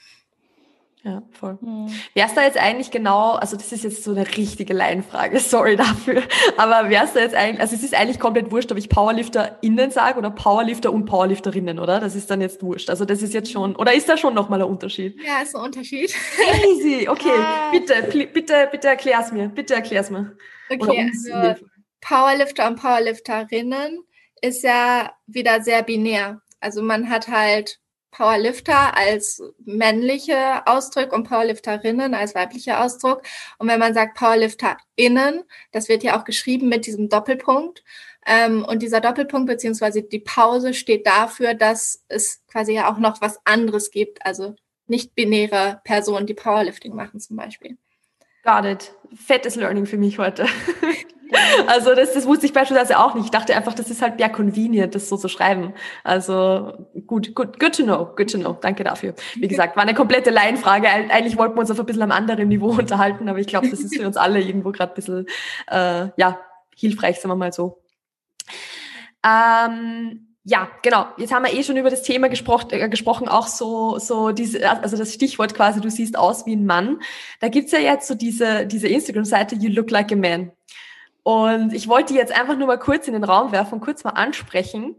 Ja, voll. Wär's da jetzt eigentlich genau, also das ist jetzt so eine richtige Laienfrage, sorry dafür, aber wär's da jetzt eigentlich, also es ist eigentlich komplett wurscht, ob ich PowerlifterInnen sage oder Powerlifter und Powerlifterinnen, oder? Das ist dann jetzt wurscht. Also das ist jetzt schon, oder ist da schon nochmal ein Unterschied? Ja, ist ein Unterschied. Easy, okay. Bitte erklär's mir. Okay, also Powerlifter und Powerlifterinnen ist ja wieder sehr binär. Also man hat halt Powerlifter als männliche Ausdruck und Powerlifterinnen als weiblicher Ausdruck. Und wenn man sagt PowerlifterInnen, das wird ja auch geschrieben mit diesem Doppelpunkt. Und dieser Doppelpunkt beziehungsweise die Pause steht dafür, dass es quasi ja auch noch was anderes gibt. Also nicht-binäre Personen, die Powerlifting machen zum Beispiel. Got it. Fettes Learning für mich heute. Also das wusste ich beispielsweise auch nicht. Ich dachte einfach, das ist halt mehr convenient, das so zu schreiben. Also good to know. Danke dafür. Wie gesagt, war eine komplette Laienfrage. Eigentlich wollten wir uns auf ein bisschen am anderen Niveau unterhalten, aber ich glaube, das ist für uns alle irgendwo gerade ein bisschen hilfreich, sagen wir mal so. Ja, genau. Jetzt haben wir schon über das Thema gesprochen, auch so diese, also das Stichwort quasi, du siehst aus wie ein Mann. Da gibt's ja jetzt so diese Instagram-Seite, You Look Like a Man. Und ich wollte die jetzt einfach nur mal kurz in den Raum werfen, kurz mal ansprechen,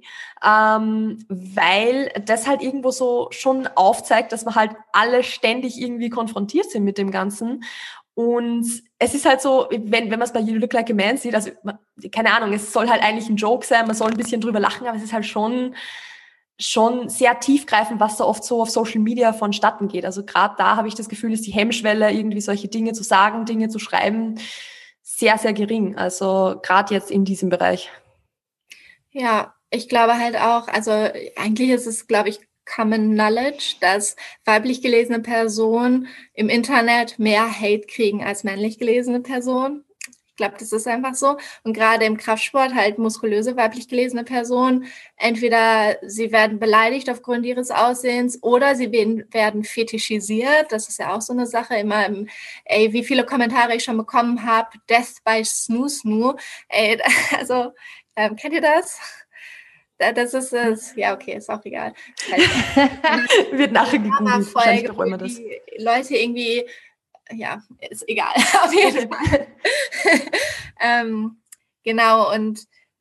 weil das halt irgendwo so schon aufzeigt, dass wir halt alle ständig irgendwie konfrontiert sind mit dem Ganzen. Und es ist halt so, wenn man es bei You Look Like a Man sieht, also keine Ahnung, es soll halt eigentlich ein Joke sein, man soll ein bisschen drüber lachen, aber es ist halt schon sehr tiefgreifend, was da oft so auf Social Media vonstatten geht. Also gerade da habe ich das Gefühl, ist die Hemmschwelle, irgendwie solche Dinge zu sagen, Dinge zu schreiben, sehr, sehr gering. Also gerade jetzt in diesem Bereich. Ja, ich glaube halt auch, also eigentlich ist es, glaube ich, Common Knowledge, dass weiblich gelesene Personen im Internet mehr Hate kriegen als männlich gelesene Personen. Ich glaube, das ist einfach so. Und gerade im Kraftsport halt muskulöse weiblich gelesene Personen, entweder sie werden beleidigt aufgrund ihres Aussehens oder sie werden fetischisiert. Das ist ja auch so eine Sache. Immer wie viele Kommentare ich schon bekommen habe. Death by Snoo Snoo. Also, kennt ihr das? Das ist es. Ja, okay, ist auch egal. Wird nachher gegoogelt. Wahrscheinlich bereuen wir das. Die Leute irgendwie, ja, ist egal. Auf jeden Fall. Genau, und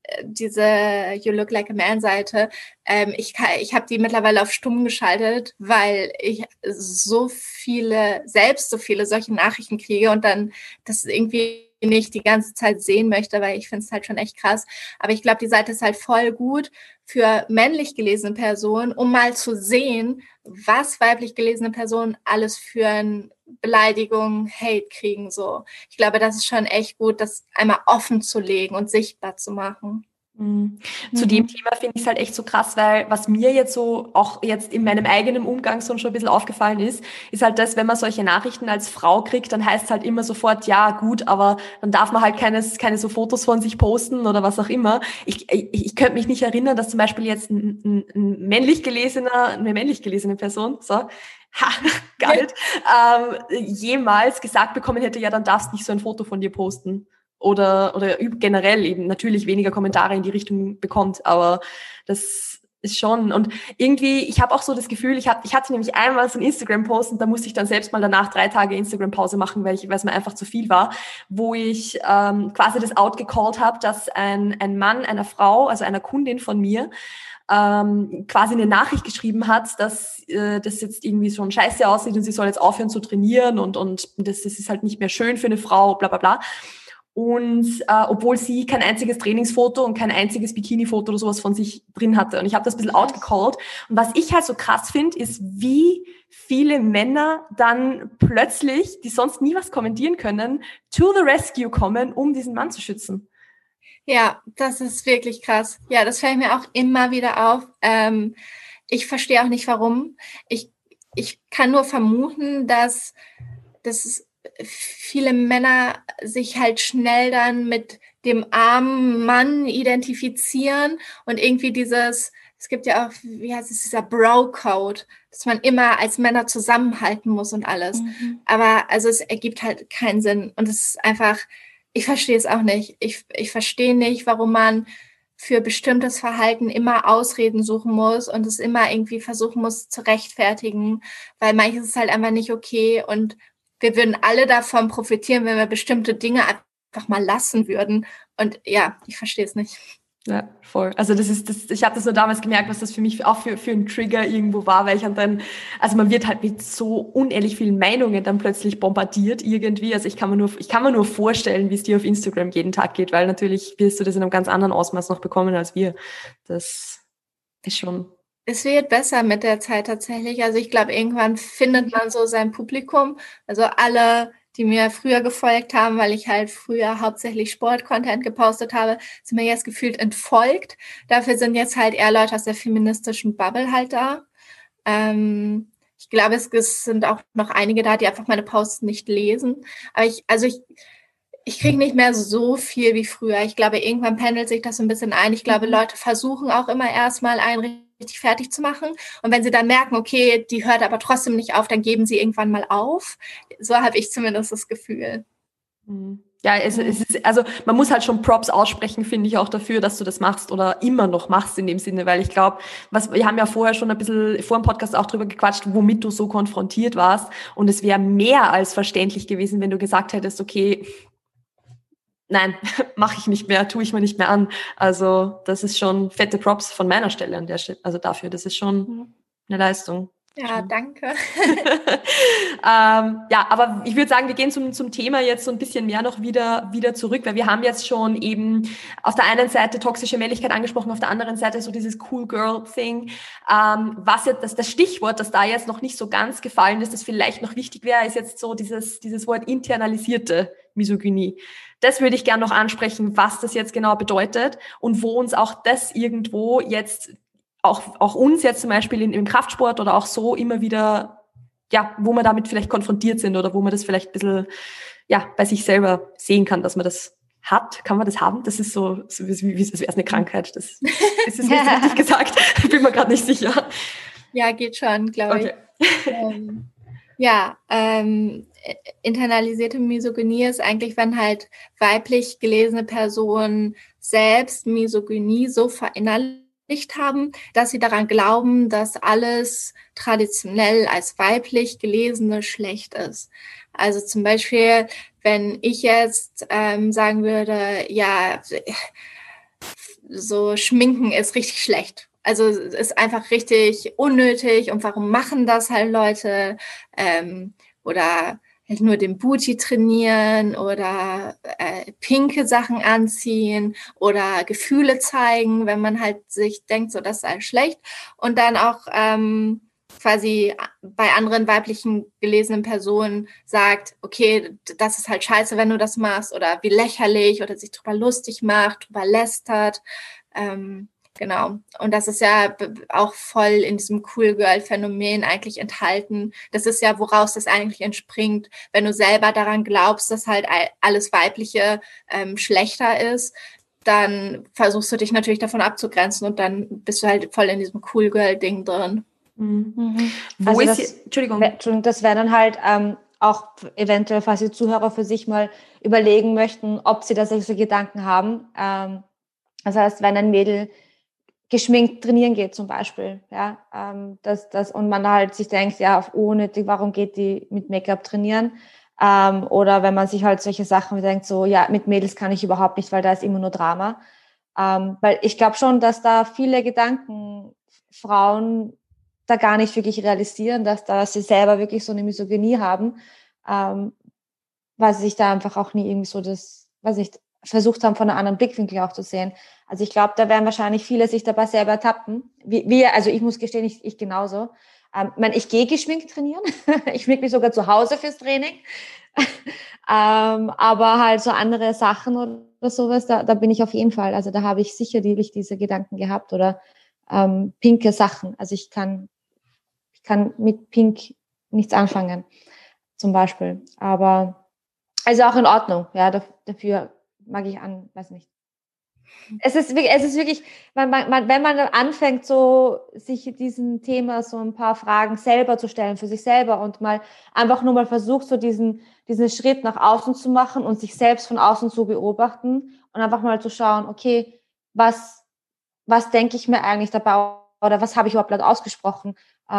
diese You Look Like a Man Seite, ich habe die mittlerweile auf stumm geschaltet, weil ich so viele solche Nachrichten kriege und dann das irgendwie nicht die ganze Zeit sehen möchte, weil ich finde es halt schon echt krass. Aber ich glaube, die Seite ist halt voll gut für männlich gelesene Personen, um mal zu sehen, was weiblich gelesene Personen alles für eine Beleidigung, Hate kriegen. So, ich glaube, das ist schon echt gut, das einmal offen zu legen und sichtbar zu machen. Zu dem Thema finde ich es halt echt so krass, weil was mir jetzt so auch jetzt in meinem eigenen Umgang so schon ein bisschen aufgefallen ist halt das, wenn man solche Nachrichten als Frau kriegt, dann heißt es halt immer sofort, ja gut, aber dann darf man halt keine so Fotos von sich posten oder was auch immer. Ich könnte mich nicht erinnern, dass zum Beispiel jetzt eine männlich gelesene Person, so, gar nicht, jemals gesagt bekommen hätte, ja, dann darfst nicht so ein Foto von dir posten. Oder generell eben natürlich weniger Kommentare in die Richtung bekommt, aber das ist schon, und irgendwie, ich habe auch so das Gefühl, ich hatte nämlich einmal so einen Instagram-Post und da musste ich dann selbst mal danach 3 Tage Instagram-Pause machen, weil es mir einfach zu viel war, wo ich quasi das out gecallt habe, dass ein Mann einer Frau, also einer Kundin von mir, quasi eine Nachricht geschrieben hat, dass das jetzt irgendwie schon scheiße aussieht und sie soll jetzt aufhören zu trainieren und das ist halt nicht mehr schön für eine Frau, bla bla bla. Und obwohl sie kein einziges Trainingsfoto und kein einziges Bikini-Foto oder sowas von sich drin hatte. Und ich habe das ein bisschen outgecallt. Und was ich halt so krass finde, ist, wie viele Männer dann plötzlich, die sonst nie was kommentieren können, to the rescue kommen, um diesen Mann zu schützen. Ja, das ist wirklich krass. Ja, das fällt mir auch immer wieder auf. Ich verstehe auch nicht, warum. Ich kann nur vermuten, dass viele Männer sich halt schnell dann mit dem armen Mann identifizieren und irgendwie es gibt ja auch, wie heißt es, dieser Bro-Code, dass man immer als Männer zusammenhalten muss und alles. Aber also es ergibt halt keinen Sinn und es ist einfach, ich verstehe es auch nicht. Ich verstehe nicht, warum man für bestimmtes Verhalten immer Ausreden suchen muss und es immer irgendwie versuchen muss zu rechtfertigen, weil manches ist halt einfach nicht okay und wir würden alle davon profitieren, wenn wir bestimmte Dinge einfach mal lassen würden. Und ja, ich verstehe es nicht. Ja, voll. Also ich habe das nur damals gemerkt, was das für mich auch für ein Trigger irgendwo war, weil ich dann, also man wird halt mit so unehrlich vielen Meinungen dann plötzlich bombardiert irgendwie. Also ich kann mir nur vorstellen, wie es dir auf Instagram jeden Tag geht, weil natürlich wirst du das in einem ganz anderen Ausmaß noch bekommen als wir. Das ist schon. Es wird besser mit der Zeit tatsächlich. Also ich glaube, irgendwann findet man so sein Publikum. Also alle, die mir früher gefolgt haben, weil ich halt früher hauptsächlich Sport-Content gepostet habe, sind mir jetzt gefühlt entfolgt. Dafür sind jetzt halt eher Leute aus der feministischen Bubble halt da. Ich glaube, es sind auch noch einige da, die einfach meine Posts nicht lesen. Aber ich kriege nicht mehr so viel wie früher. Ich glaube, irgendwann pendelt sich das so ein bisschen ein. Ich glaube, Leute versuchen auch immer erstmal richtig fertig zu machen. Und wenn sie dann merken, okay, die hört aber trotzdem nicht auf, dann geben sie irgendwann mal auf. So habe ich zumindest das Gefühl. Ja, es ist, also man muss halt schon Props aussprechen, finde ich, auch dafür, dass du das machst oder immer noch machst in dem Sinne, weil ich glaube, wir haben ja vorher schon ein bisschen vor dem Podcast auch drüber gequatscht, womit du so konfrontiert warst, und es wäre mehr als verständlich gewesen, wenn du gesagt hättest, okay, nein, mache ich nicht mehr, tue ich mir nicht mehr an. Also das ist schon fette Props von meiner Stelle an der Stelle, also dafür, das ist schon eine Leistung. Ja, danke. Ja, aber ich würde sagen, wir gehen zum Thema jetzt so ein bisschen mehr noch wieder zurück, weil wir haben jetzt schon eben auf der einen Seite toxische Männlichkeit angesprochen, auf der anderen Seite so dieses Cool Girl Thing. Was jetzt das Stichwort, das da jetzt noch nicht so ganz gefallen ist, das vielleicht noch wichtig wäre, ist jetzt so dieses Wort internalisierte Misogynie. Das würde ich gerne noch ansprechen, was das jetzt genau bedeutet und wo uns auch das irgendwo jetzt auch uns jetzt zum Beispiel im Kraftsport oder auch so immer wieder, ja, wo wir damit vielleicht konfrontiert sind oder wo man das vielleicht ein bisschen, ja, bei sich selber sehen kann, dass man das hat. Kann man das haben? Das ist so wie es wäre eine Krankheit. Das ist es richtig gesagt. Bin mir gerade nicht sicher. Ja, geht schon, glaube ich. Internalisierte Misogynie ist eigentlich, wenn halt weiblich gelesene Personen selbst Misogynie so verinnerlicht haben, dass sie daran glauben, dass alles traditionell als weiblich Gelesene schlecht ist. Also zum Beispiel, wenn ich jetzt sagen würde, ja, so Schminken ist richtig schlecht. Also es ist einfach richtig unnötig und warum machen das halt Leute? Oder halt nur den Booty trainieren oder pinke Sachen anziehen oder Gefühle zeigen, wenn man halt sich denkt, so das sei schlecht. Und dann auch quasi bei anderen weiblichen gelesenen Personen sagt, okay, das ist halt scheiße, wenn du das machst oder wie lächerlich oder sich drüber lustig macht, drüber lästert. Genau. Und das ist ja auch voll in diesem Cool-Girl-Phänomen eigentlich enthalten. Das ist ja, woraus das eigentlich entspringt, wenn du selber daran glaubst, dass halt alles Weibliche schlechter ist, dann versuchst du dich natürlich davon abzugrenzen und dann bist du halt voll in diesem Cool-Girl-Ding drin. Mhm. Wo Also ist Entschuldigung. Das wäre dann halt auch eventuell, falls die Zuhörer für sich mal überlegen möchten, ob sie da solche Gedanken haben. Das heißt, wenn ein Mädel geschminkt trainieren geht zum Beispiel, ja, und man halt sich denkt, ja, unnötig, warum geht die mit Make-up trainieren? Oder wenn man sich halt solche Sachen denkt, so, ja, mit Mädels kann ich überhaupt nicht, weil da ist immer nur Drama. Weil ich glaube schon, dass da viele Gedanken Frauen da gar nicht wirklich realisieren, dass sie selber wirklich so eine Misogynie haben, weil sie sich da einfach auch nie irgendwie so versucht haben, von einem anderen Blickwinkel auch zu sehen. Also ich glaube, da werden wahrscheinlich viele sich dabei selber ertappen. Also ich muss gestehen, ich genauso. Ich gehe geschminkt trainieren. Ich schminke mich sogar zu Hause fürs Training. Aber halt so andere Sachen oder sowas, da bin ich auf jeden Fall. Also da habe ich sicherlich diese Gedanken gehabt oder pinke Sachen. Also ich kann mit Pink nichts anfangen, zum Beispiel. Aber also auch in Ordnung. Ja, dafür mag ich weiß nicht. Es ist wirklich, wenn man anfängt, so sich diesem Thema so ein paar Fragen selber zu stellen für sich selber und mal einfach nur mal versucht, so diesen Schritt nach außen zu machen und sich selbst von außen zu beobachten und einfach mal zu schauen, okay, was denke ich mir eigentlich dabei oder was habe ich überhaupt laut ausgesprochen?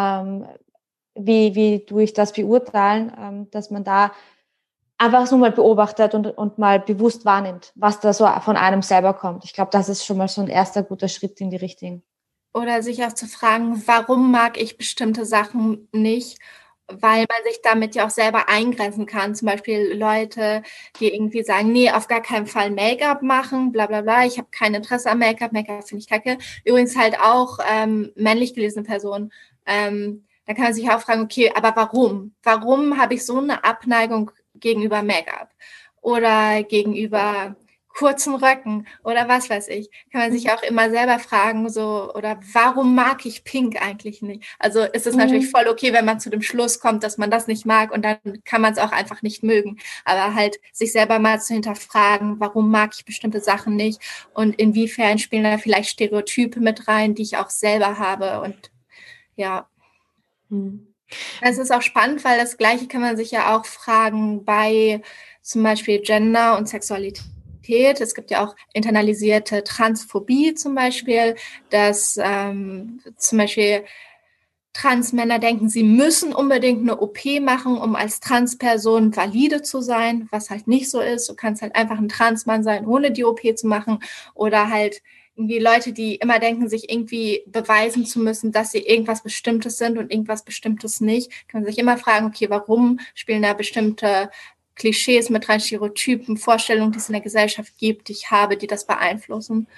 Wie tue ich das beurteilen, dass man da einfach nur mal beobachtet und mal bewusst wahrnimmt, was da so von einem selber kommt. Ich glaube, das ist schon mal so ein erster guter Schritt in die Richtung. Oder sich auch zu fragen, warum mag ich bestimmte Sachen nicht? Weil man sich damit ja auch selber eingrenzen kann. Zum Beispiel Leute, die irgendwie sagen, nee, auf gar keinen Fall Make-up machen, bla bla bla, ich habe kein Interesse an Make-up, Make-up finde ich kacke. Übrigens halt auch männlich gelesene Personen. Da kann man sich auch fragen, okay, aber warum? Warum habe ich so eine Abneigung gegenüber Make-up oder gegenüber kurzen Röcken oder was weiß ich, kann man sich auch immer selber fragen, so, oder warum mag ich Pink eigentlich nicht? Also ist es natürlich voll okay, wenn man zu dem Schluss kommt, dass man das nicht mag und dann kann man es auch einfach nicht mögen. Aber halt sich selber mal zu hinterfragen, warum mag ich bestimmte Sachen nicht und inwiefern spielen da vielleicht Stereotype mit rein, die ich auch selber habe und ja. Es ist auch spannend, weil das Gleiche kann man sich ja auch fragen bei zum Beispiel Gender und Sexualität. Es gibt ja auch internalisierte Transphobie zum Beispiel, dass zum Beispiel Transmänner denken, sie müssen unbedingt eine OP machen, um als Transperson valide zu sein, was halt nicht so ist. Du kannst halt einfach ein Transmann sein, ohne die OP zu machen oder halt irgendwie Leute, die immer denken, sich irgendwie beweisen zu müssen, dass sie irgendwas Bestimmtes sind und irgendwas Bestimmtes nicht, kann man sich immer fragen, okay, warum spielen da bestimmte Klischees mit rein, Stereotypen, Vorstellungen, die es in der Gesellschaft gibt, die ich habe, die das beeinflussen.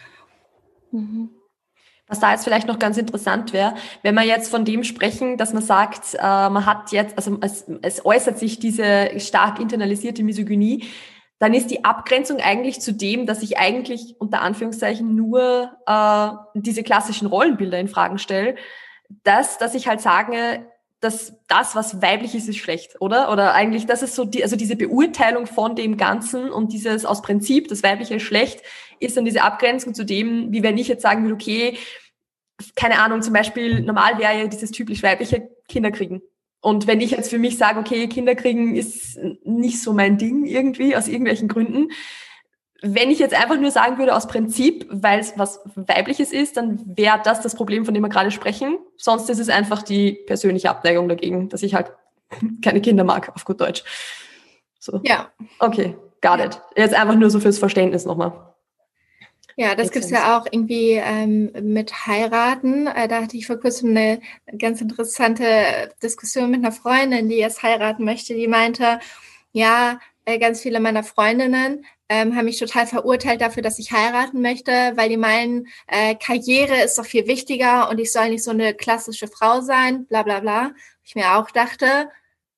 Was da jetzt vielleicht noch ganz interessant wäre, wenn wir jetzt von dem sprechen, dass man sagt, man hat jetzt, also es äußert sich diese stark internalisierte Misogynie, dann ist die Abgrenzung eigentlich zu dem, dass ich eigentlich unter Anführungszeichen nur diese klassischen Rollenbilder in Fragen stelle, dass ich halt sage, dass das, was weiblich ist, ist schlecht, oder? Oder eigentlich, das ist so also diese Beurteilung von dem Ganzen und dieses aus Prinzip, das Weibliche ist schlecht, ist dann diese Abgrenzung zu dem, wie wenn ich jetzt sagen würde, okay, keine Ahnung, zum Beispiel, normal wäre ja dieses typisch weibliche Kinder kriegen. Und wenn ich jetzt für mich sage, okay, Kinder kriegen ist nicht so mein Ding irgendwie, aus irgendwelchen Gründen, wenn ich jetzt einfach nur sagen würde aus Prinzip, weil es was Weibliches ist, dann wäre das Problem, von dem wir gerade sprechen. Sonst ist es einfach die persönliche Abneigung dagegen, dass ich halt keine Kinder mag, auf gut Deutsch. So. Ja. Okay, got it. Jetzt einfach nur so fürs Verständnis nochmal. Ja, das gibt's ja auch irgendwie mit Heiraten. Da hatte ich vor kurzem eine ganz interessante Diskussion mit einer Freundin, die jetzt heiraten möchte. Die meinte, ja, ganz viele meiner Freundinnen haben mich total verurteilt dafür, dass ich heiraten möchte, weil die meinen, Karriere ist doch viel wichtiger und ich soll nicht so eine klassische Frau sein, bla bla bla. Ich mir auch dachte,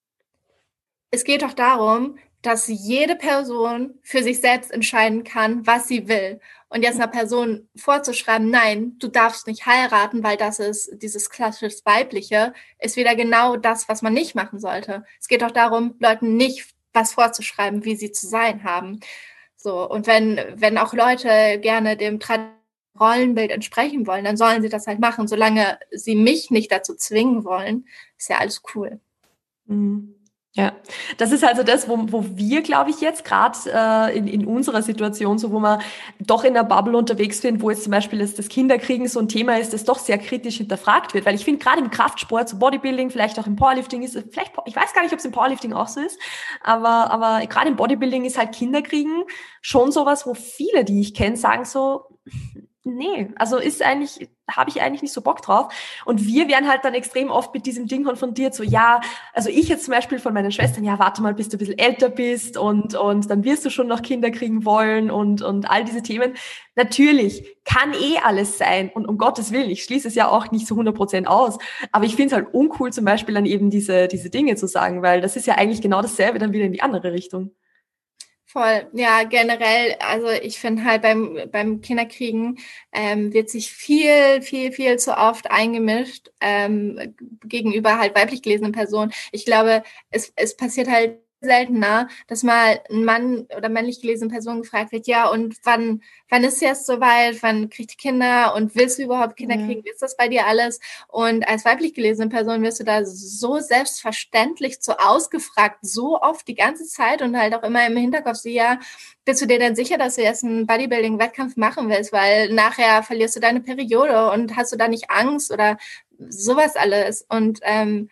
es geht doch darum, dass jede Person für sich selbst entscheiden kann, was sie will. Und jetzt einer Person vorzuschreiben, nein, du darfst nicht heiraten, weil das ist dieses klassisch Weibliche, ist wieder genau das, was man nicht machen sollte. Es geht doch darum, Leuten nicht was vorzuschreiben, wie sie zu sein haben. So, und wenn auch Leute gerne dem Rollenbild entsprechen wollen, dann sollen sie das halt machen. Solange sie mich nicht dazu zwingen wollen, ist ja alles cool. Mhm. Ja, das ist also das, wo wir, glaube ich, jetzt gerade in unserer Situation, so wo wir doch in der Bubble unterwegs sind, wo jetzt zum Beispiel das Kinderkriegen so ein Thema ist, das doch sehr kritisch hinterfragt wird. Weil ich finde, gerade im Kraftsport, so Bodybuilding, vielleicht auch im Powerlifting ist, vielleicht, ich weiß gar nicht, ob es im Powerlifting auch so ist, aber gerade im Bodybuilding ist halt Kinderkriegen schon sowas, wo viele, die ich kenne, sagen so, nee, also habe ich eigentlich nicht so Bock drauf. Und wir werden halt dann extrem oft mit diesem Ding konfrontiert, so ja, also ich jetzt zum Beispiel von meinen Schwestern, ja, warte mal, bis du ein bisschen älter bist und dann wirst du schon noch Kinder kriegen wollen und all diese Themen. Natürlich, kann alles sein und um Gottes Willen, ich schließe es ja auch nicht zu 100% aus, aber ich finde es halt uncool, zum Beispiel dann eben diese Dinge zu sagen, weil das ist ja eigentlich genau dasselbe dann wieder in die andere Richtung. Voll, ja, generell, also ich finde halt beim Kinderkriegen wird sich viel zu oft eingemischt gegenüber halt weiblich gelesenen Personen. Ich glaube, es passiert halt seltener, dass mal ein Mann oder männlich gelesene Person gefragt wird, ja, und wann ist jetzt soweit, wann kriegt die Kinder und willst du überhaupt Kinder kriegen, ist das bei dir alles? Und als weiblich gelesene Person wirst du da so selbstverständlich so ausgefragt, so oft die ganze Zeit und halt auch immer im Hinterkopf so, ja, bist du dir denn sicher, dass du jetzt einen Bodybuilding-Wettkampf machen willst, weil nachher verlierst du deine Periode und hast du da nicht Angst oder sowas alles und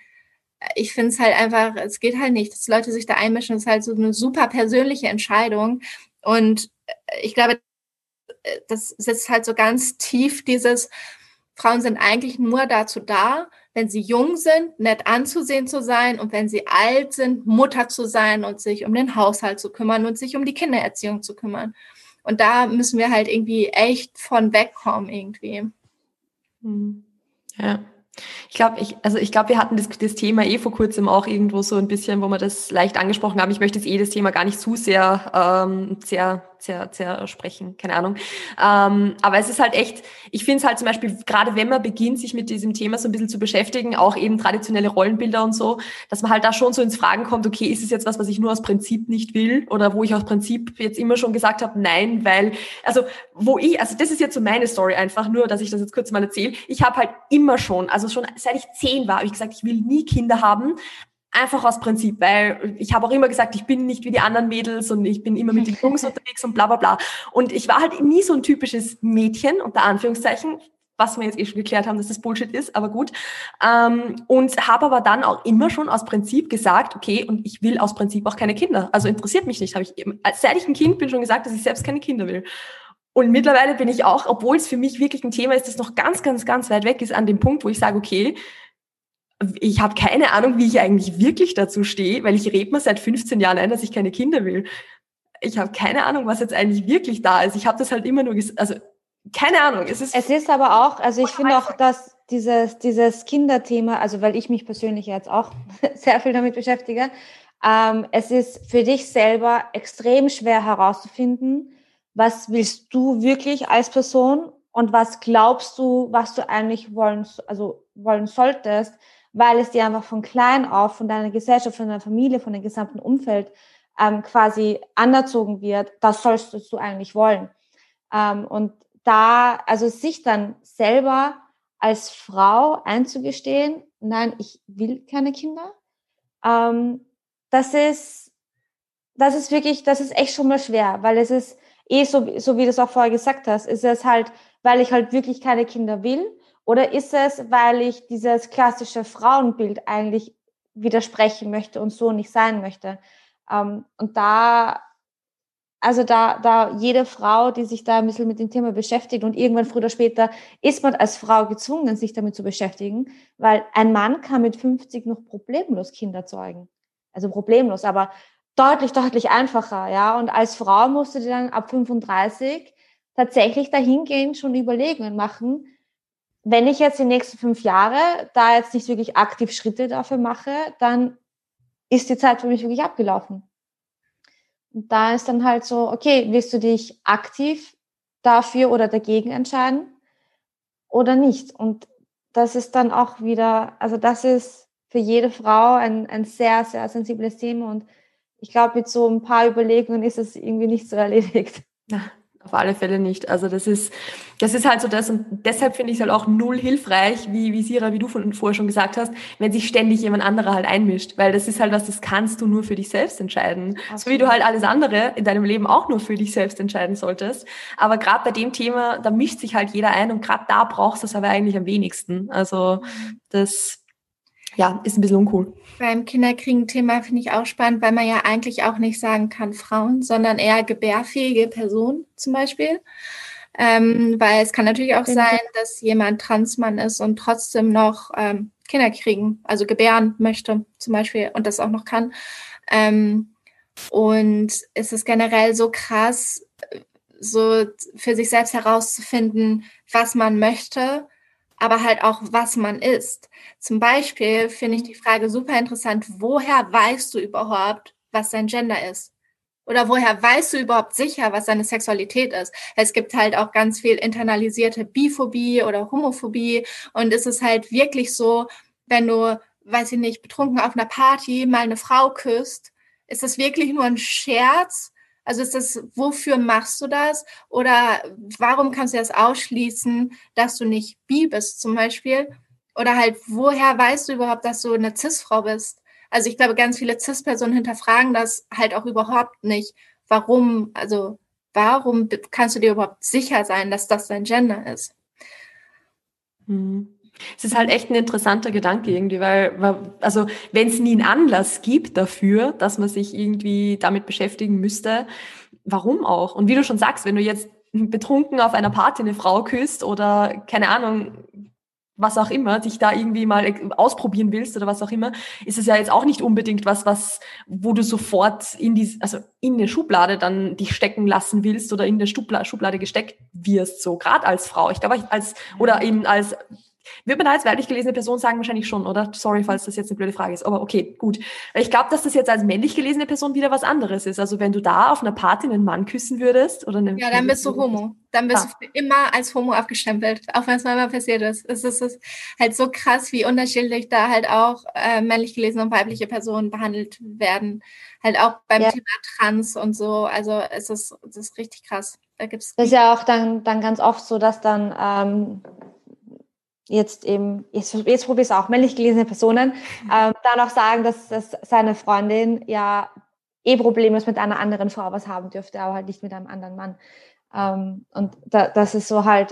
ich finde es halt einfach, es geht halt nicht, dass Leute sich da einmischen, das ist halt so eine super persönliche Entscheidung und ich glaube, das sitzt halt so ganz tief dieses, Frauen sind eigentlich nur dazu da, wenn sie jung sind, nett anzusehen zu sein und wenn sie alt sind, Mutter zu sein und sich um den Haushalt zu kümmern und sich um die Kindererziehung zu kümmern. Und da müssen wir halt irgendwie echt von wegkommen irgendwie. Ja. Ich glaube, wir hatten das Thema vor kurzem auch irgendwo so ein bisschen, wo wir das leicht angesprochen haben. Ich möchte jetzt das Thema gar nicht zu sehr sprechen, keine Ahnung. Aber es ist halt echt, ich finde es halt zum Beispiel, gerade wenn man beginnt, sich mit diesem Thema so ein bisschen zu beschäftigen, auch eben traditionelle Rollenbilder und so, dass man halt da schon so ins Fragen kommt, okay, ist es jetzt was ich nur aus Prinzip nicht will oder wo ich aus Prinzip jetzt immer schon gesagt habe, nein, weil, also das ist jetzt so meine Story einfach, nur, dass ich das jetzt kurz mal erzähle. Ich habe halt immer schon, also schon seit ich 10 war, habe ich gesagt, ich will nie Kinder haben. Einfach aus Prinzip, weil ich habe auch immer gesagt, ich bin nicht wie die anderen Mädels und ich bin immer mit den Jungs unterwegs und bla bla bla. Und ich war halt nie so ein typisches Mädchen, unter Anführungszeichen, was wir jetzt schon geklärt haben, dass das Bullshit ist, aber gut. Und habe aber dann auch immer schon aus Prinzip gesagt, okay, und ich will aus Prinzip auch keine Kinder. Also interessiert mich nicht, habe ich eben, seit ich ein Kind bin, schon gesagt, dass ich selbst keine Kinder will. Und mittlerweile bin ich auch, obwohl es für mich wirklich ein Thema ist, das noch ganz weit weg ist, an dem Punkt, wo ich sage, okay, ich habe keine Ahnung, wie ich eigentlich wirklich dazu stehe, weil ich rede mir seit 15 Jahren ein, dass ich keine Kinder will. Ich habe keine Ahnung, was jetzt eigentlich wirklich da ist. Ich habe das halt immer nur also keine Ahnung. Es ist aber auch, also ich finde auch, dass dieses Kinderthema, also weil ich mich persönlich jetzt auch sehr viel damit beschäftige, es ist für dich selber extrem schwer herauszufinden, was willst du wirklich als Person und was glaubst du, was du eigentlich wollen solltest, weil es dir einfach von klein auf, von deiner Gesellschaft, von deiner Familie, von dem gesamten Umfeld quasi anerzogen wird, das sollst du eigentlich wollen. Und da, also sich dann selber als Frau einzugestehen, nein, ich will keine Kinder, das ist wirklich, das ist echt schon mal schwer, weil es ist so wie du es auch vorher gesagt hast, ist es halt, weil ich halt wirklich keine Kinder will, oder ist es, weil ich dieses klassische Frauenbild eigentlich widersprechen möchte und so nicht sein möchte? Und da also da jede Frau, die sich da ein bisschen mit dem Thema beschäftigt und irgendwann früher oder später ist man als Frau gezwungen, sich damit zu beschäftigen, weil ein Mann kann mit 50 noch problemlos Kinder zeugen. Also problemlos, aber deutlich, deutlich einfacher, ja. Und als Frau musst du dir dann ab 35 tatsächlich dahingehend schon Überlegungen machen, wenn ich jetzt die nächsten 5 Jahre da jetzt nicht wirklich aktiv Schritte dafür mache, dann ist die Zeit für mich wirklich abgelaufen. Und da ist dann halt so, okay, willst du dich aktiv dafür oder dagegen entscheiden oder nicht? Und das ist dann auch wieder, also das ist für jede Frau ein sehr, sehr sensibles Thema. Und ich glaube, mit so ein paar Überlegungen ist es irgendwie nicht so erledigt. Ja, auf alle Fälle nicht. Also das ist halt so das, und deshalb finde ich es halt auch null hilfreich, wie Sira, wie du vorher schon gesagt hast, wenn sich ständig jemand anderer halt einmischt, weil das ist halt was, das kannst du nur für dich selbst entscheiden. Absolut. So wie du halt alles andere in deinem Leben auch nur für dich selbst entscheiden solltest. Aber gerade bei dem Thema, da mischt sich halt jeder ein und gerade da brauchst du es aber eigentlich am wenigsten. Also das, ja, ist ein bisschen uncool. Beim Kinderkriegen-Thema finde ich auch spannend, weil man ja eigentlich auch nicht sagen kann Frauen, sondern eher gebärfähige Personen zum Beispiel. Weil es kann natürlich auch sein, dass jemand Transmann ist und trotzdem noch Kinder kriegen, also gebären möchte zum Beispiel und das auch noch kann. Und es ist generell so krass, so für sich selbst herauszufinden, was man möchte, aber halt auch, was man ist. Zum Beispiel finde ich die Frage super interessant, woher weißt du überhaupt, was dein Gender ist? Oder woher weißt du überhaupt sicher, was deine Sexualität ist? Es gibt halt auch ganz viel internalisierte Biphobie oder Homophobie und es ist halt wirklich so, wenn du, weiß ich nicht, betrunken auf einer Party mal eine Frau küsst, ist das wirklich nur ein Scherz? Also ist das, wofür machst du das? Oder warum kannst du das ausschließen, dass du nicht bi bist zum Beispiel? Oder halt, woher weißt du überhaupt, dass du eine Cis-Frau bist? Also ich glaube, ganz viele Cis-Personen hinterfragen das halt auch überhaupt nicht. Warum kannst du dir überhaupt sicher sein, dass das dein Gender ist? Es ist halt echt ein interessanter Gedanke irgendwie, weil also wenn es nie einen Anlass gibt dafür, dass man sich irgendwie damit beschäftigen müsste, warum auch? Und wie du schon sagst, wenn du jetzt betrunken auf einer Party eine Frau küsst oder keine Ahnung, was auch immer, dich da irgendwie mal ausprobieren willst oder was auch immer, ist es ja jetzt auch nicht unbedingt wo du sofort in eine Schublade dann dich stecken lassen willst oder in eine Schublade gesteckt wirst, so gerade als Frau. Ich glaube, oder eben als würde man da als weiblich gelesene Person sagen? Wahrscheinlich schon, oder? Sorry, falls das jetzt eine blöde Frage ist. Aber okay, gut. Ich glaube, dass das jetzt als männlich gelesene Person wieder was anderes ist. Also wenn du da auf einer Party einen Mann küssen würdest oder ja, dann bist du Homo. Dann bist du immer als Homo abgestempelt, auch wenn es mal passiert ist. Es ist halt so krass, wie unterschiedlich da halt auch männlich gelesene und weibliche Personen behandelt werden. Halt auch beim Thema Trans und so. Also es ist richtig krass. Das ist ja auch dann ganz oft so, dass dann jetzt probiere ich es auch, männlich gelesene Personen, dann auch sagen, dass seine Freundin ja problemlos mit einer anderen Frau was haben dürfte, aber halt nicht mit einem anderen Mann. Und das ist so halt,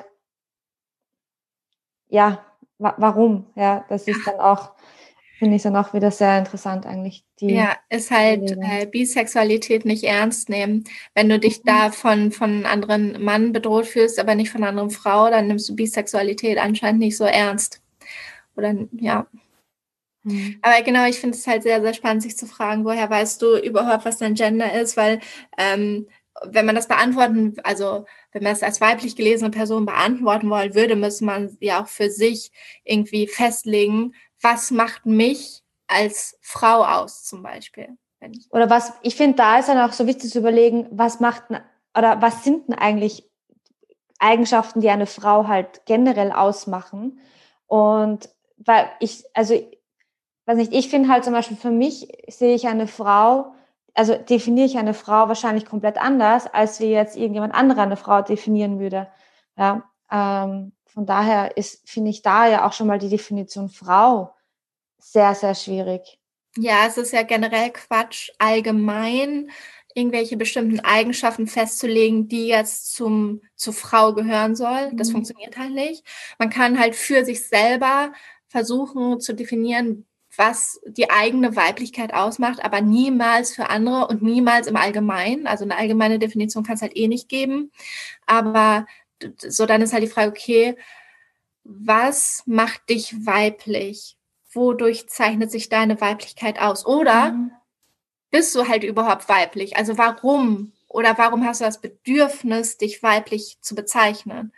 ja, warum? Ja, das ist dann auch, finde ich dann auch wieder sehr interessant eigentlich. Ist halt Bisexualität nicht ernst nehmen. Wenn du dich da von einem anderen Mann bedroht fühlst, aber nicht von einer anderen Frau, dann nimmst du Bisexualität anscheinend nicht so ernst. Oder, ja. Aber genau, ich finde es halt sehr, sehr spannend, sich zu fragen, woher weißt du überhaupt, was dein Gender ist, weil wenn man das wenn man es als weiblich gelesene Person beantworten wollen würde, müsste man ja auch für sich irgendwie festlegen, was macht mich als Frau aus, zum Beispiel. Oder ich finde, da ist dann auch so wichtig zu überlegen, was sind denn eigentlich Eigenschaften, die eine Frau halt generell ausmachen? Und weil ich finde halt zum Beispiel für mich definiere ich eine Frau wahrscheinlich komplett anders, als wie jetzt irgendjemand anderer eine Frau definieren würde. Ja, von daher finde ich da ja auch schon mal die Definition Frau sehr, sehr schwierig. Ja, es ist ja generell Quatsch, allgemein irgendwelche bestimmten Eigenschaften festzulegen, die jetzt zur Frau gehören soll. Das funktioniert halt nicht. Man kann halt für sich selber versuchen zu definieren, was die eigene Weiblichkeit ausmacht, aber niemals für andere und niemals im Allgemeinen. Also eine allgemeine Definition kann es halt eh nicht geben. Aber so, dann ist halt die Frage, okay, was macht dich weiblich? Wodurch zeichnet sich deine Weiblichkeit aus? Oder bist du halt überhaupt weiblich? Also warum? Oder warum hast du das Bedürfnis, dich weiblich zu bezeichnen?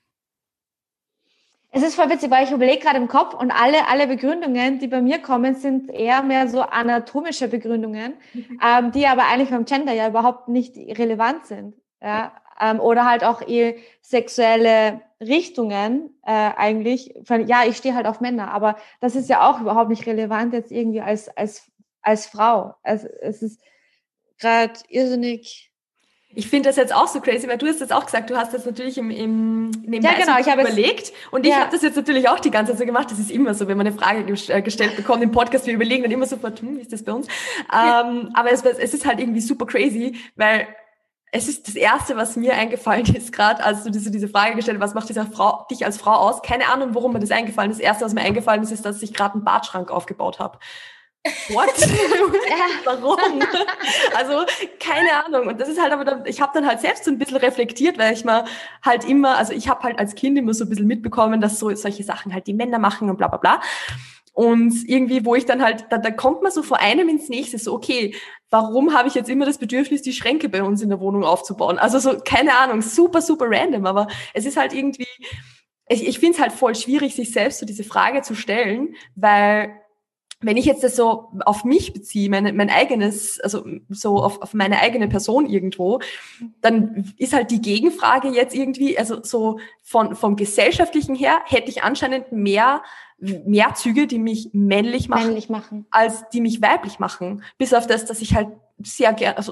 Es ist voll witzig, weil ich überlege gerade im Kopf und alle Begründungen, die bei mir kommen, sind eher mehr so anatomische Begründungen, die aber eigentlich beim Gender ja überhaupt nicht relevant sind. Ja? Oder halt auch sexuelle Richtungen eigentlich. Ja, ich stehe halt auf Männer, aber das ist ja auch überhaupt nicht relevant jetzt irgendwie als Frau. Also es ist gerade irrsinnig. Ich finde das jetzt auch so crazy, weil du hast jetzt auch gesagt, du hast das natürlich im Ja, genau, ich habe überlegt und ich habe das jetzt natürlich auch die ganze Zeit so gemacht. Das ist immer so, wenn man eine Frage gestellt bekommt im Podcast, wir überlegen dann immer sofort, wie ist das bei uns? Aber es ist halt irgendwie super crazy, weil es ist das Erste, was mir eingefallen ist, gerade als du diese Frage gestellt hast, was macht dich als Frau aus? Keine Ahnung, warum mir das eingefallen ist. Das Erste, was mir eingefallen ist, dass ich gerade einen Badschrank aufgebaut habe. What? Warum? Also, keine Ahnung. Und das ist halt aber, ich habe dann halt selbst so ein bisschen reflektiert, weil ich mal halt immer, also ich habe halt als Kind immer so ein bisschen mitbekommen, dass so solche Sachen halt die Männer machen und bla bla bla. Und irgendwie, wo ich dann halt, da kommt man so vor einem ins nächste, so okay, warum habe ich jetzt immer das Bedürfnis, die Schränke bei uns in der Wohnung aufzubauen? Also so, keine Ahnung, super, super random, aber es ist halt irgendwie, ich finde es halt voll schwierig, sich selbst so diese Frage zu stellen, weil wenn ich jetzt das so auf mich beziehe, mein eigenes, also so auf meine eigene Person irgendwo, dann ist halt die Gegenfrage jetzt irgendwie, also so vom Gesellschaftlichen her hätte ich anscheinend mehr Züge, die mich männlich machen, als die mich weiblich machen. Bis auf das, dass ich halt sehr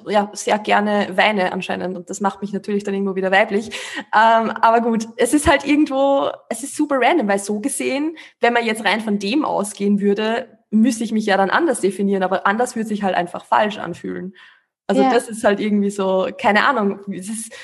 gerne weine anscheinend und das macht mich natürlich dann irgendwo wieder weiblich. Aber gut, es ist halt irgendwo, es ist super random, weil so gesehen, wenn man jetzt rein von dem ausgehen würde, müsste ich mich ja dann anders definieren, aber anders würde sich halt einfach falsch anfühlen. Also das ist halt irgendwie so, keine Ahnung, es ist,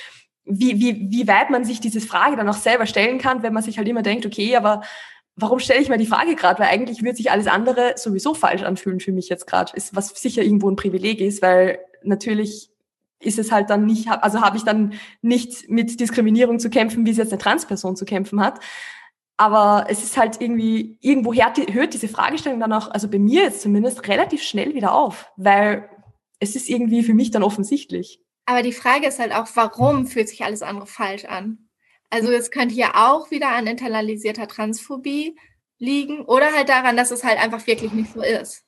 wie weit man sich diese Frage dann auch selber stellen kann, wenn man sich halt immer denkt, okay, aber warum stelle ich mir die Frage gerade? Weil eigentlich würde sich alles andere sowieso falsch anfühlen für mich jetzt gerade. Was sicher irgendwo ein Privileg ist, weil natürlich ist es halt dann nicht, also habe ich dann nicht mit Diskriminierung zu kämpfen, wie es jetzt eine Transperson zu kämpfen hat. Aber es ist halt irgendwie, irgendwo hört diese Fragestellung dann auch, also bei mir jetzt zumindest, relativ schnell wieder auf, weil es ist irgendwie für mich dann offensichtlich. Aber die Frage ist halt auch, warum fühlt sich alles andere falsch an? Also es könnte ja auch wieder an internalisierter Transphobie liegen oder halt daran, dass es halt einfach wirklich nicht so ist.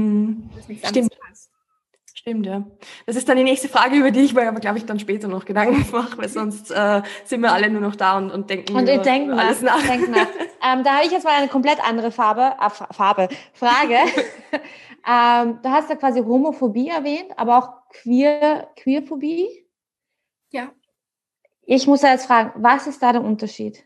Stimmt. Stimmt, ja. Das ist dann die nächste Frage, über die ich mir aber, glaube ich, dann später noch Gedanken mache, weil sonst sind wir alle nur noch da und denken über alles nach. Da habe ich jetzt mal eine komplett andere Frage. Du hast ja quasi Homophobie erwähnt, aber auch Queerphobie. Ja. Ich muss da jetzt fragen, was ist da der Unterschied?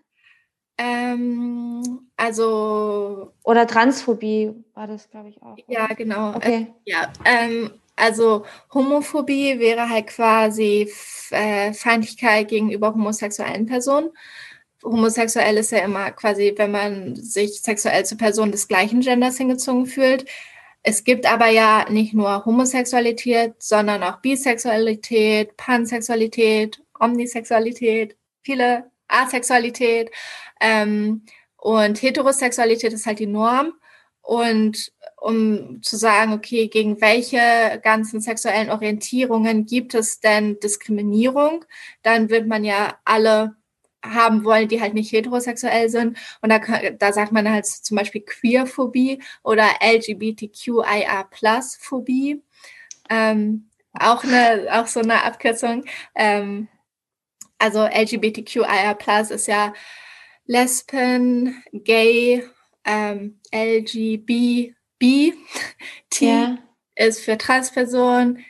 Oder Transphobie war das, glaube ich, auch. Ja, genau. Okay. Also Homophobie wäre halt quasi Feindlichkeit gegenüber homosexuellen Personen. Homosexuell ist ja immer quasi, wenn man sich sexuell zu Personen des gleichen Genders hingezogen fühlt. Es gibt aber ja nicht nur Homosexualität, sondern auch Bisexualität, Pansexualität, Omnisexualität, viele Asexualität und Heterosexualität ist halt die Norm. Und um zu sagen, okay, gegen welche ganzen sexuellen Orientierungen gibt es denn Diskriminierung, dann wird man ja alle haben wollen, die halt nicht heterosexuell sind. Und da sagt man halt zum Beispiel Queerphobie oder LGBTQIA+-Phobie. Auch so eine Abkürzung. Also LGBTQIA+ ist ja Lesben, Gay, LGBT ist für Transperson,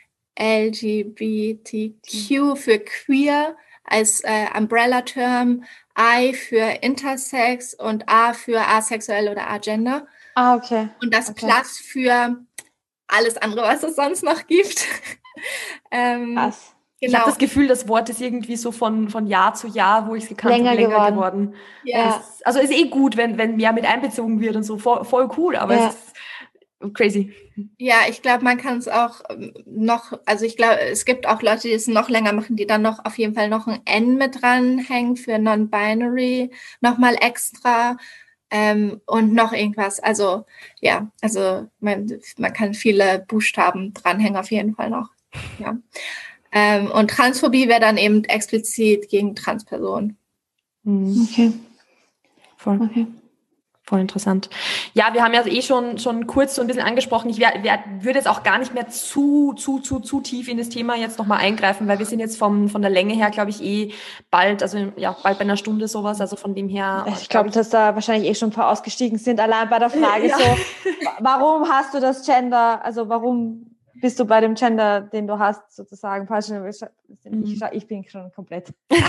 LGBTQ für Queer als Umbrella-Term, I für Intersex und A für asexuell oder agender. Okay. Und das Plus für alles andere, was es sonst noch gibt. Krass. Genau. Ich habe das Gefühl, das Wort ist irgendwie so von Jahr zu Jahr, wo ich es gekannt habe, länger geworden. Ja. Also ist gut, wenn mehr mit einbezogen wird und so, voll cool, aber es ist, crazy. Ja, ich glaube, man kann es auch noch, also ich glaube, es gibt auch Leute, die es noch länger machen, die dann noch auf jeden Fall noch ein N mit dranhängen für Non-Binary, nochmal extra und noch irgendwas. Also ja, also man kann viele Buchstaben dranhängen auf jeden Fall noch. Ja. Und Transphobie wäre dann eben explizit gegen Transpersonen. Okay. Voll. Okay. Voll interessant. Ja, wir haben ja schon kurz so ein bisschen angesprochen. Ich würde jetzt auch gar nicht mehr zu tief in das Thema jetzt nochmal eingreifen, weil wir sind jetzt von der Länge her, glaube ich, bald bei einer Stunde sowas. Also von dem her. Ich glaube, dass da wahrscheinlich schon ein paar ausgestiegen sind, allein bei der Frage so, warum hast du das Gender, also warum bist du bei dem Gender, den du hast, sozusagen falsch? Ich bin schon komplett.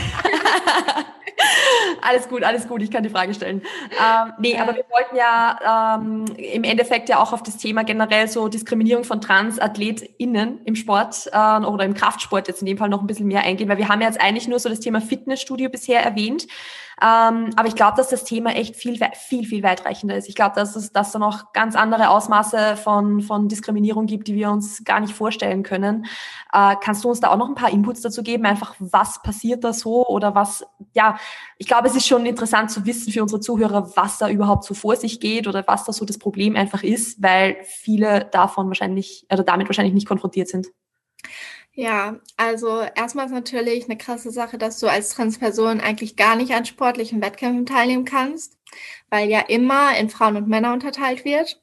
Alles gut, ich kann die Frage stellen. Aber wir wollten ja im Endeffekt ja auch auf das Thema generell so Diskriminierung von TransathletInnen im Sport oder im Kraftsport jetzt in dem Fall noch ein bisschen mehr eingehen, weil wir haben ja jetzt eigentlich nur so das Thema Fitnessstudio bisher erwähnt. Aber ich glaube, dass das Thema echt viel weitreichender ist. Ich glaube, dass es da noch ganz andere Ausmaße von Diskriminierung gibt, die wir uns gar nicht vorstellen können. Kannst du uns da auch noch ein paar Inputs dazu geben? Einfach, was passiert da so oder was, ja, ich glaube, es ist schon interessant zu wissen für unsere Zuhörer, was da überhaupt so vor sich geht oder was da so das Problem einfach ist, weil viele damit wahrscheinlich nicht konfrontiert sind. Ja, also erstmal ist natürlich eine krasse Sache, dass du als Transperson eigentlich gar nicht an sportlichen Wettkämpfen teilnehmen kannst, weil ja immer in Frauen und Männer unterteilt wird.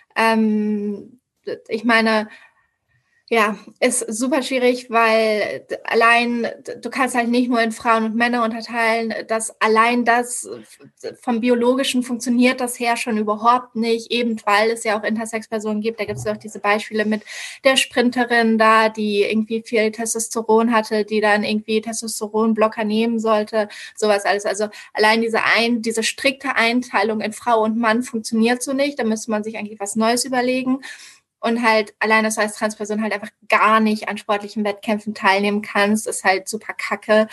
Ich meine, ja, ist super schwierig, weil allein, du kannst halt nicht nur in Frauen und Männer unterteilen, das vom Biologischen funktioniert das her schon überhaupt nicht, eben weil es ja auch Intersex-Personen gibt. Da gibt es auch diese Beispiele mit der Sprinterin da, die irgendwie viel Testosteron hatte, die dann irgendwie Testosteronblocker nehmen sollte, sowas alles. Also allein diese strikte Einteilung in Frau und Mann funktioniert so nicht. Da müsste man sich eigentlich was Neues überlegen. Und halt allein, dass du als Transperson halt einfach gar nicht an sportlichen Wettkämpfen teilnehmen kannst, ist halt super kacke.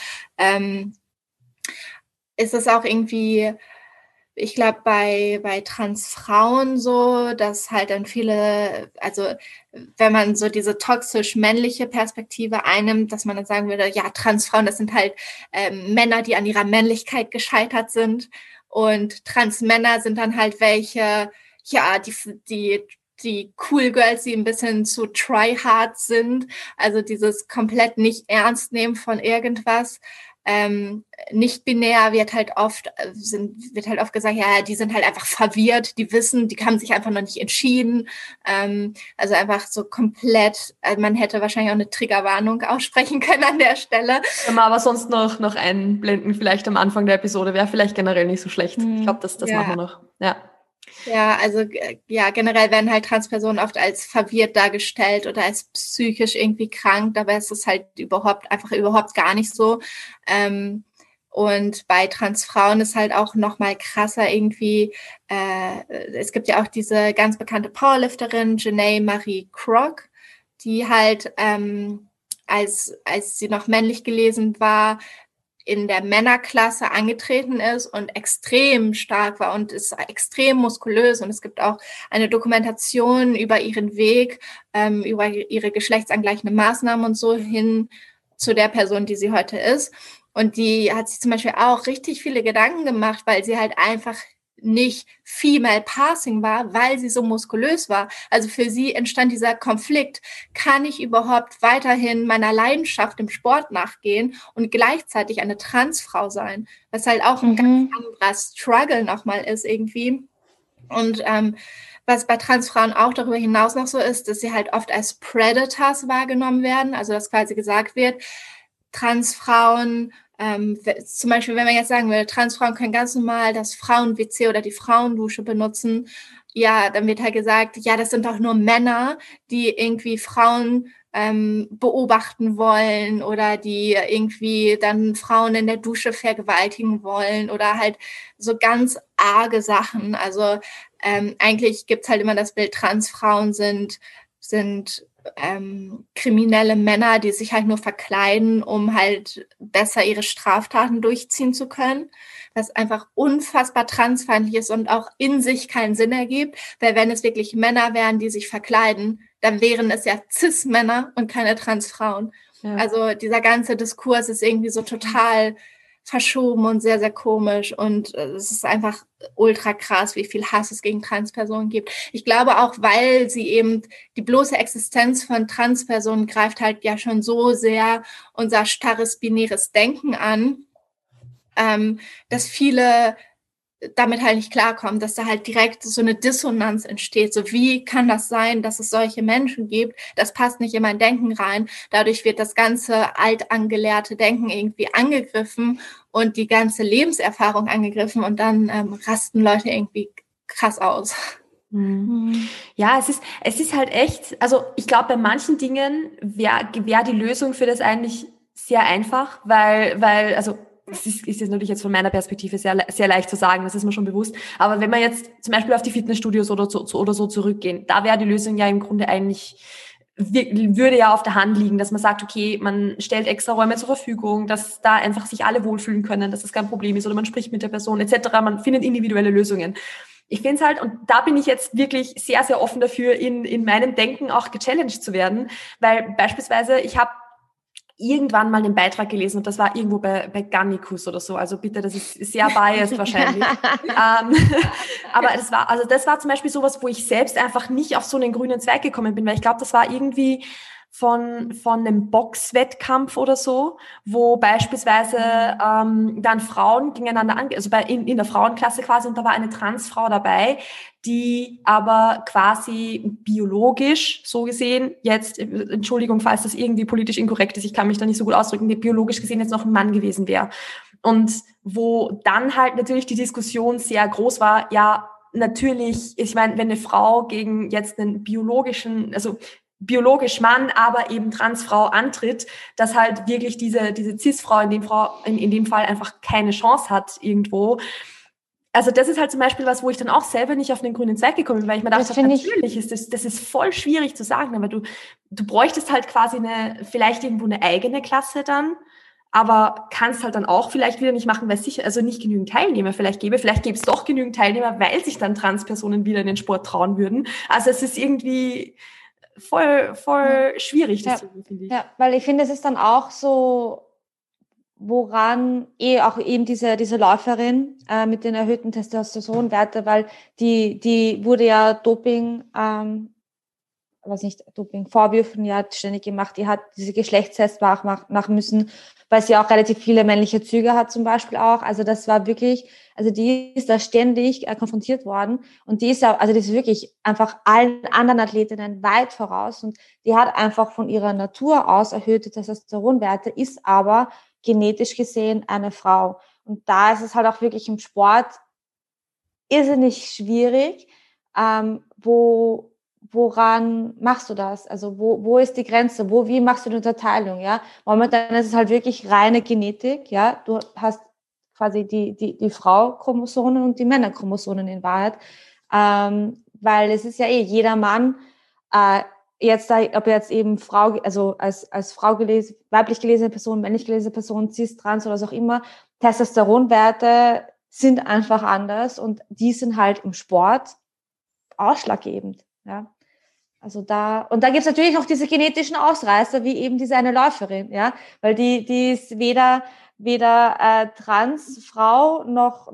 Ist es auch irgendwie, ich glaube, bei Transfrauen so, dass halt dann viele, also wenn man so diese toxisch-männliche Perspektive einnimmt, dass man dann sagen würde, ja, Transfrauen, das sind halt Männer, die an ihrer Männlichkeit gescheitert sind. Und Transmänner sind dann halt welche, ja, die Cool Girls, die ein bisschen zu tryhard sind, also dieses komplett nicht ernst nehmen von irgendwas. Nicht binär wird halt oft gesagt, ja, die sind halt einfach verwirrt, die haben sich einfach noch nicht entschieden. Also einfach so komplett, man hätte wahrscheinlich auch eine Triggerwarnung aussprechen können an der Stelle. Können wir aber sonst noch einblenden, vielleicht am Anfang der Episode, wäre vielleicht generell nicht so schlecht. Ich glaube, das machen wir noch. Ja. Ja, also ja, generell werden halt Transpersonen oft als verwirrt dargestellt oder als psychisch irgendwie krank, dabei ist es halt überhaupt gar nicht so. Und bei Transfrauen ist halt auch noch mal krasser irgendwie, es gibt ja auch diese ganz bekannte Powerlifterin, Janae Marie Kroc, die halt, als sie noch männlich gelesen war, in der Männerklasse angetreten ist und extrem stark war und ist extrem muskulös. Und es gibt auch eine Dokumentation über ihren Weg, über ihre geschlechtsangleichende Maßnahmen und so hin zu der Person, die sie heute ist. Und die hat sich zum Beispiel auch richtig viele Gedanken gemacht, weil sie halt einfach nicht female passing war, weil sie so muskulös war. Also für sie entstand dieser Konflikt, kann ich überhaupt weiterhin meiner Leidenschaft im Sport nachgehen und gleichzeitig eine Transfrau sein, was halt auch ein ganz anderer Struggle nochmal ist irgendwie. Und was bei Transfrauen auch darüber hinaus noch so ist, dass sie halt oft als Predators wahrgenommen werden, also dass quasi gesagt wird, Transfrauen, zum Beispiel, wenn man jetzt sagen würde, Transfrauen können ganz normal das Frauen-WC oder die Frauendusche benutzen, ja, dann wird halt gesagt, ja, das sind doch nur Männer, die irgendwie Frauen beobachten wollen oder die irgendwie dann Frauen in der Dusche vergewaltigen wollen oder halt so ganz arge Sachen. Also eigentlich gibt's halt immer das Bild, Transfrauen sind kriminelle Männer, die sich halt nur verkleiden, um halt besser ihre Straftaten durchziehen zu können. was einfach unfassbar transfeindlich ist und auch in sich keinen Sinn ergibt, weil wenn es wirklich Männer wären, die sich verkleiden, dann wären es ja Cis-Männer und keine Transfrauen. Ja. Also dieser ganze Diskurs ist irgendwie so total verschoben und sehr, sehr komisch und es ist einfach ultra krass, wie viel Hass es gegen Transpersonen gibt. Ich glaube auch, weil sie eben die bloße Existenz von Transpersonen greift halt ja schon so sehr unser starres binäres Denken an, dass viele damit halt nicht klarkommen, dass da halt direkt so eine Dissonanz entsteht. So, wie kann das sein, dass es solche Menschen gibt? Das passt nicht in mein Denken rein. Dadurch wird das ganze altangelehrte Denken irgendwie angegriffen und die ganze Lebenserfahrung angegriffen und dann rasten Leute irgendwie krass aus. Ja, es ist halt echt, also ich glaube, bei manchen Dingen wäre die Lösung für das eigentlich sehr einfach, weil also das ist jetzt natürlich jetzt von meiner Perspektive sehr, sehr leicht zu sagen, das ist mir schon bewusst. Aber wenn wir jetzt zum Beispiel auf die Fitnessstudios oder so zurückgehen, da wäre die Lösung ja im Grunde eigentlich, würde ja auf der Hand liegen, dass man sagt, okay, man stellt extra Räume zur Verfügung, dass da einfach sich alle wohlfühlen können, dass das kein Problem ist oder man spricht mit der Person etc. Man findet individuelle Lösungen. Ich finde es halt, und da bin ich jetzt wirklich sehr, sehr offen dafür, in meinem Denken auch gechallenged zu werden, weil beispielsweise ich habe irgendwann mal einen Beitrag gelesen und das war irgendwo bei Gannikus oder so, also bitte, das ist sehr biased wahrscheinlich. Aber das war zum Beispiel sowas, wo ich selbst einfach nicht auf so einen grünen Zweig gekommen bin, weil ich glaube, das war irgendwie von einem Boxwettkampf oder so, wo beispielsweise dann Frauen gegeneinander also in der Frauenklasse quasi, und da war eine Transfrau dabei, die aber quasi biologisch, so gesehen, jetzt, Entschuldigung, falls das irgendwie politisch inkorrekt ist, ich kann mich da nicht so gut ausdrücken, biologisch gesehen jetzt noch ein Mann gewesen wäre. Und wo dann halt natürlich die Diskussion sehr groß war, ja, natürlich, ich meine, wenn eine Frau gegen jetzt einen biologischen, also biologisch Mann, aber eben Transfrau antritt, dass halt wirklich diese Cis-Frau in dem Fall einfach keine Chance hat irgendwo. Also das ist halt zum Beispiel was, wo ich dann auch selber nicht auf den grünen Zweig gekommen bin, weil ich mir dachte, natürlich ist das ist voll schwierig zu sagen, aber du bräuchtest halt quasi vielleicht irgendwo eine eigene Klasse dann, aber kannst halt dann auch vielleicht wieder nicht machen, weil es sicher, also nicht genügend Teilnehmer vielleicht gäbe es doch genügend Teilnehmer, weil sich dann Transpersonen wieder in den Sport trauen würden. Also es ist irgendwie voll schwierig, das zu finde ich. Ja, weil ich finde, es ist dann auch so, woran auch eben diese Läuferin mit den erhöhten Testosteronwerte, weil die wurde ja Doping-Vorwürfen ja ständig gemacht. Die hat diese Geschlechtstests machen müssen, weil sie auch relativ viele männliche Züge hat zum Beispiel auch. Also das war wirklich, also die ist da ständig konfrontiert worden und die ist wirklich einfach allen anderen Athletinnen weit voraus und die hat einfach von ihrer Natur aus erhöhte Testosteronwerte, ist aber genetisch gesehen eine Frau. Und da ist es halt auch wirklich im Sport irrsinnig schwierig, woran machst du das? Also wo ist die Grenze? Wie machst du die Unterteilung? Ja, momentan ist es halt wirklich reine Genetik. Ja, du hast quasi die Frau-Chromosomen und die Männer-Chromosomen in Wahrheit, weil es ist ja jeder Mann ob jetzt eben Frau, also als Frau weiblich gelesene Person, männlich gelesene Person, cis, trans oder was auch immer, Testosteronwerte sind einfach anders und die sind halt im Sport ausschlaggebend. Ja, also da gibt's natürlich noch diese genetischen Ausreißer, wie eben diese eine Läuferin, ja, weil die ist weder Transfrau noch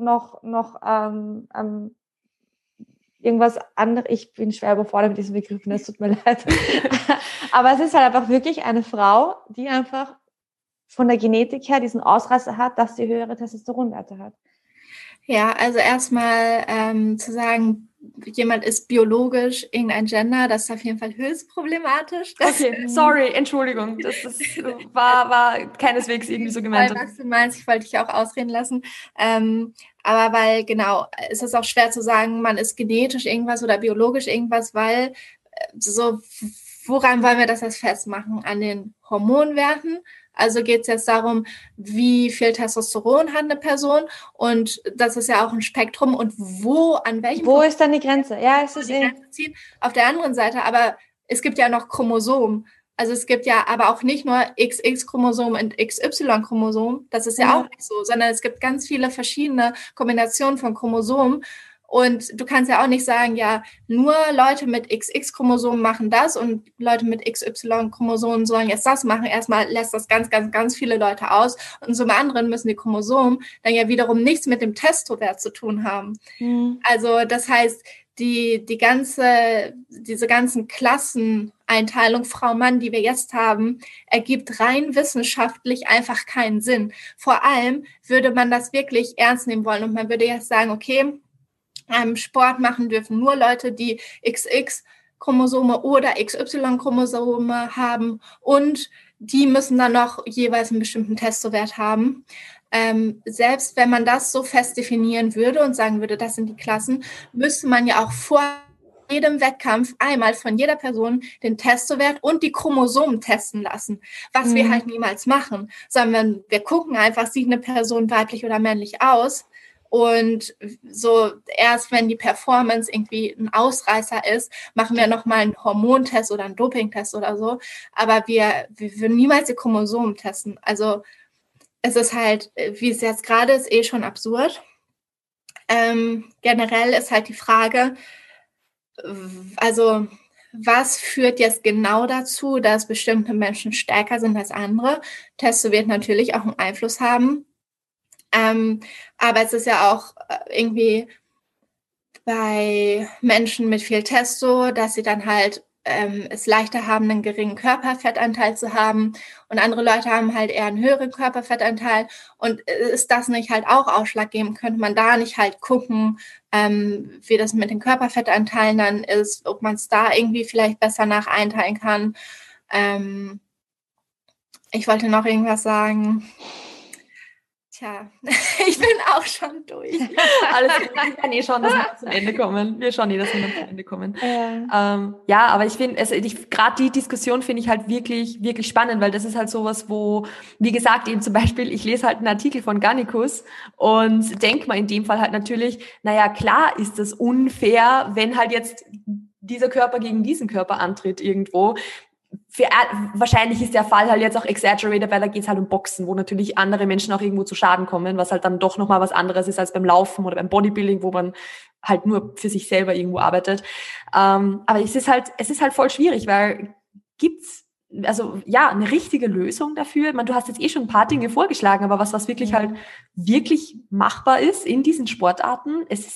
irgendwas anderes. Ich bin schwer überfordert mit diesen Begriffen, es tut mir leid. Aber es ist halt einfach wirklich eine Frau, die einfach von der Genetik her diesen Ausreißer hat, dass sie höhere Testosteronwerte hat. Ja, also erstmal zu sagen, jemand ist biologisch irgendein Gender, das ist auf jeden Fall höchst problematisch. Okay, sorry, Entschuldigung, das war keineswegs irgendwie so gemeint. Was du meinst, ich wollte dich auch ausreden lassen. Aber weil, genau, es ist auch schwer zu sagen, man ist genetisch irgendwas oder biologisch irgendwas, weil so, woran wollen wir das jetzt festmachen? An den Hormonwerten? Also geht es jetzt darum, wie viel Testosteron hat eine Person und das ist ja auch ein Spektrum und wo ist dann die Grenze? Ja, es ist die Grenze ziehen. Auf der anderen Seite, aber es gibt ja noch Chromosomen Also es gibt ja aber auch nicht nur XX-Chromosom und XY-Chromosom, das ist ja auch nicht so, sondern es gibt ganz viele verschiedene Kombinationen von Chromosomen. Und du kannst ja auch nicht sagen, ja, nur Leute mit XX-Chromosomen machen das und Leute mit XY-Chromosomen sollen jetzt das machen. Erstmal lässt das ganz, ganz, ganz viele Leute aus. Und zum anderen müssen die Chromosomen dann ja wiederum nichts mit dem Testowert zu tun haben. Also das heißt, diese ganzen Klasseneinteilung Frau-Mann, die wir jetzt haben, ergibt rein wissenschaftlich einfach keinen Sinn. Vor allem würde man das wirklich ernst nehmen wollen und man würde jetzt sagen, okay, Sport machen dürfen nur Leute, die XX-Chromosome oder XY-Chromosome haben und die müssen dann noch jeweils einen bestimmten Testowert haben. Selbst wenn man das so fest definieren würde und sagen würde, das sind die Klassen, müsste man ja auch vor jedem Wettkampf einmal von jeder Person den Testowert und die Chromosomen testen lassen, was wir halt niemals machen, sondern wir gucken einfach, sieht eine Person weiblich oder männlich aus. Und so erst wenn die Performance irgendwie ein Ausreißer ist, machen wir nochmal einen Hormontest oder einen Dopingtest oder so. Aber wir würden niemals die Chromosomen testen. Also es ist halt, wie es jetzt gerade ist, schon absurd. Generell ist halt die Frage, also was führt jetzt genau dazu, dass bestimmte Menschen stärker sind als andere? Testo wird natürlich auch einen Einfluss haben. Aber es ist ja auch irgendwie bei Menschen mit viel Testo, dass sie dann halt es leichter haben, einen geringen Körperfettanteil zu haben und andere Leute haben halt eher einen höheren Körperfettanteil und ist das nicht halt auch ausschlaggebend? Könnte man da nicht halt gucken, wie das mit den Körperfettanteilen dann ist, ob man es da irgendwie vielleicht besser nach einteilen kann? Ich wollte noch irgendwas sagen. Tja, ich bin auch schon durch. Alles gut, wir werden schauen, dass wir zum Ende kommen. Wir schauen dass wir zum Ende kommen. Ja, aber ich finde, gerade die Diskussion finde ich halt wirklich, wirklich spannend, weil das ist halt sowas, wo, wie gesagt, eben zum Beispiel, ich lese halt einen Artikel von Gannikus und denke mal in dem Fall halt natürlich, naja, klar ist das unfair, wenn halt jetzt dieser Körper gegen diesen Körper antritt irgendwo. Wahrscheinlich ist der Fall halt jetzt auch exaggerated, weil da geht es halt um Boxen, wo natürlich andere Menschen auch irgendwo zu Schaden kommen, was halt dann doch nochmal was anderes ist als beim Laufen oder beim Bodybuilding, wo man halt nur für sich selber irgendwo arbeitet. Aber es ist halt voll schwierig, weil gibt's also ja eine richtige Lösung dafür? Ich meine, du hast jetzt schon ein paar Dinge vorgeschlagen, aber was wirklich halt wirklich machbar ist in diesen Sportarten, es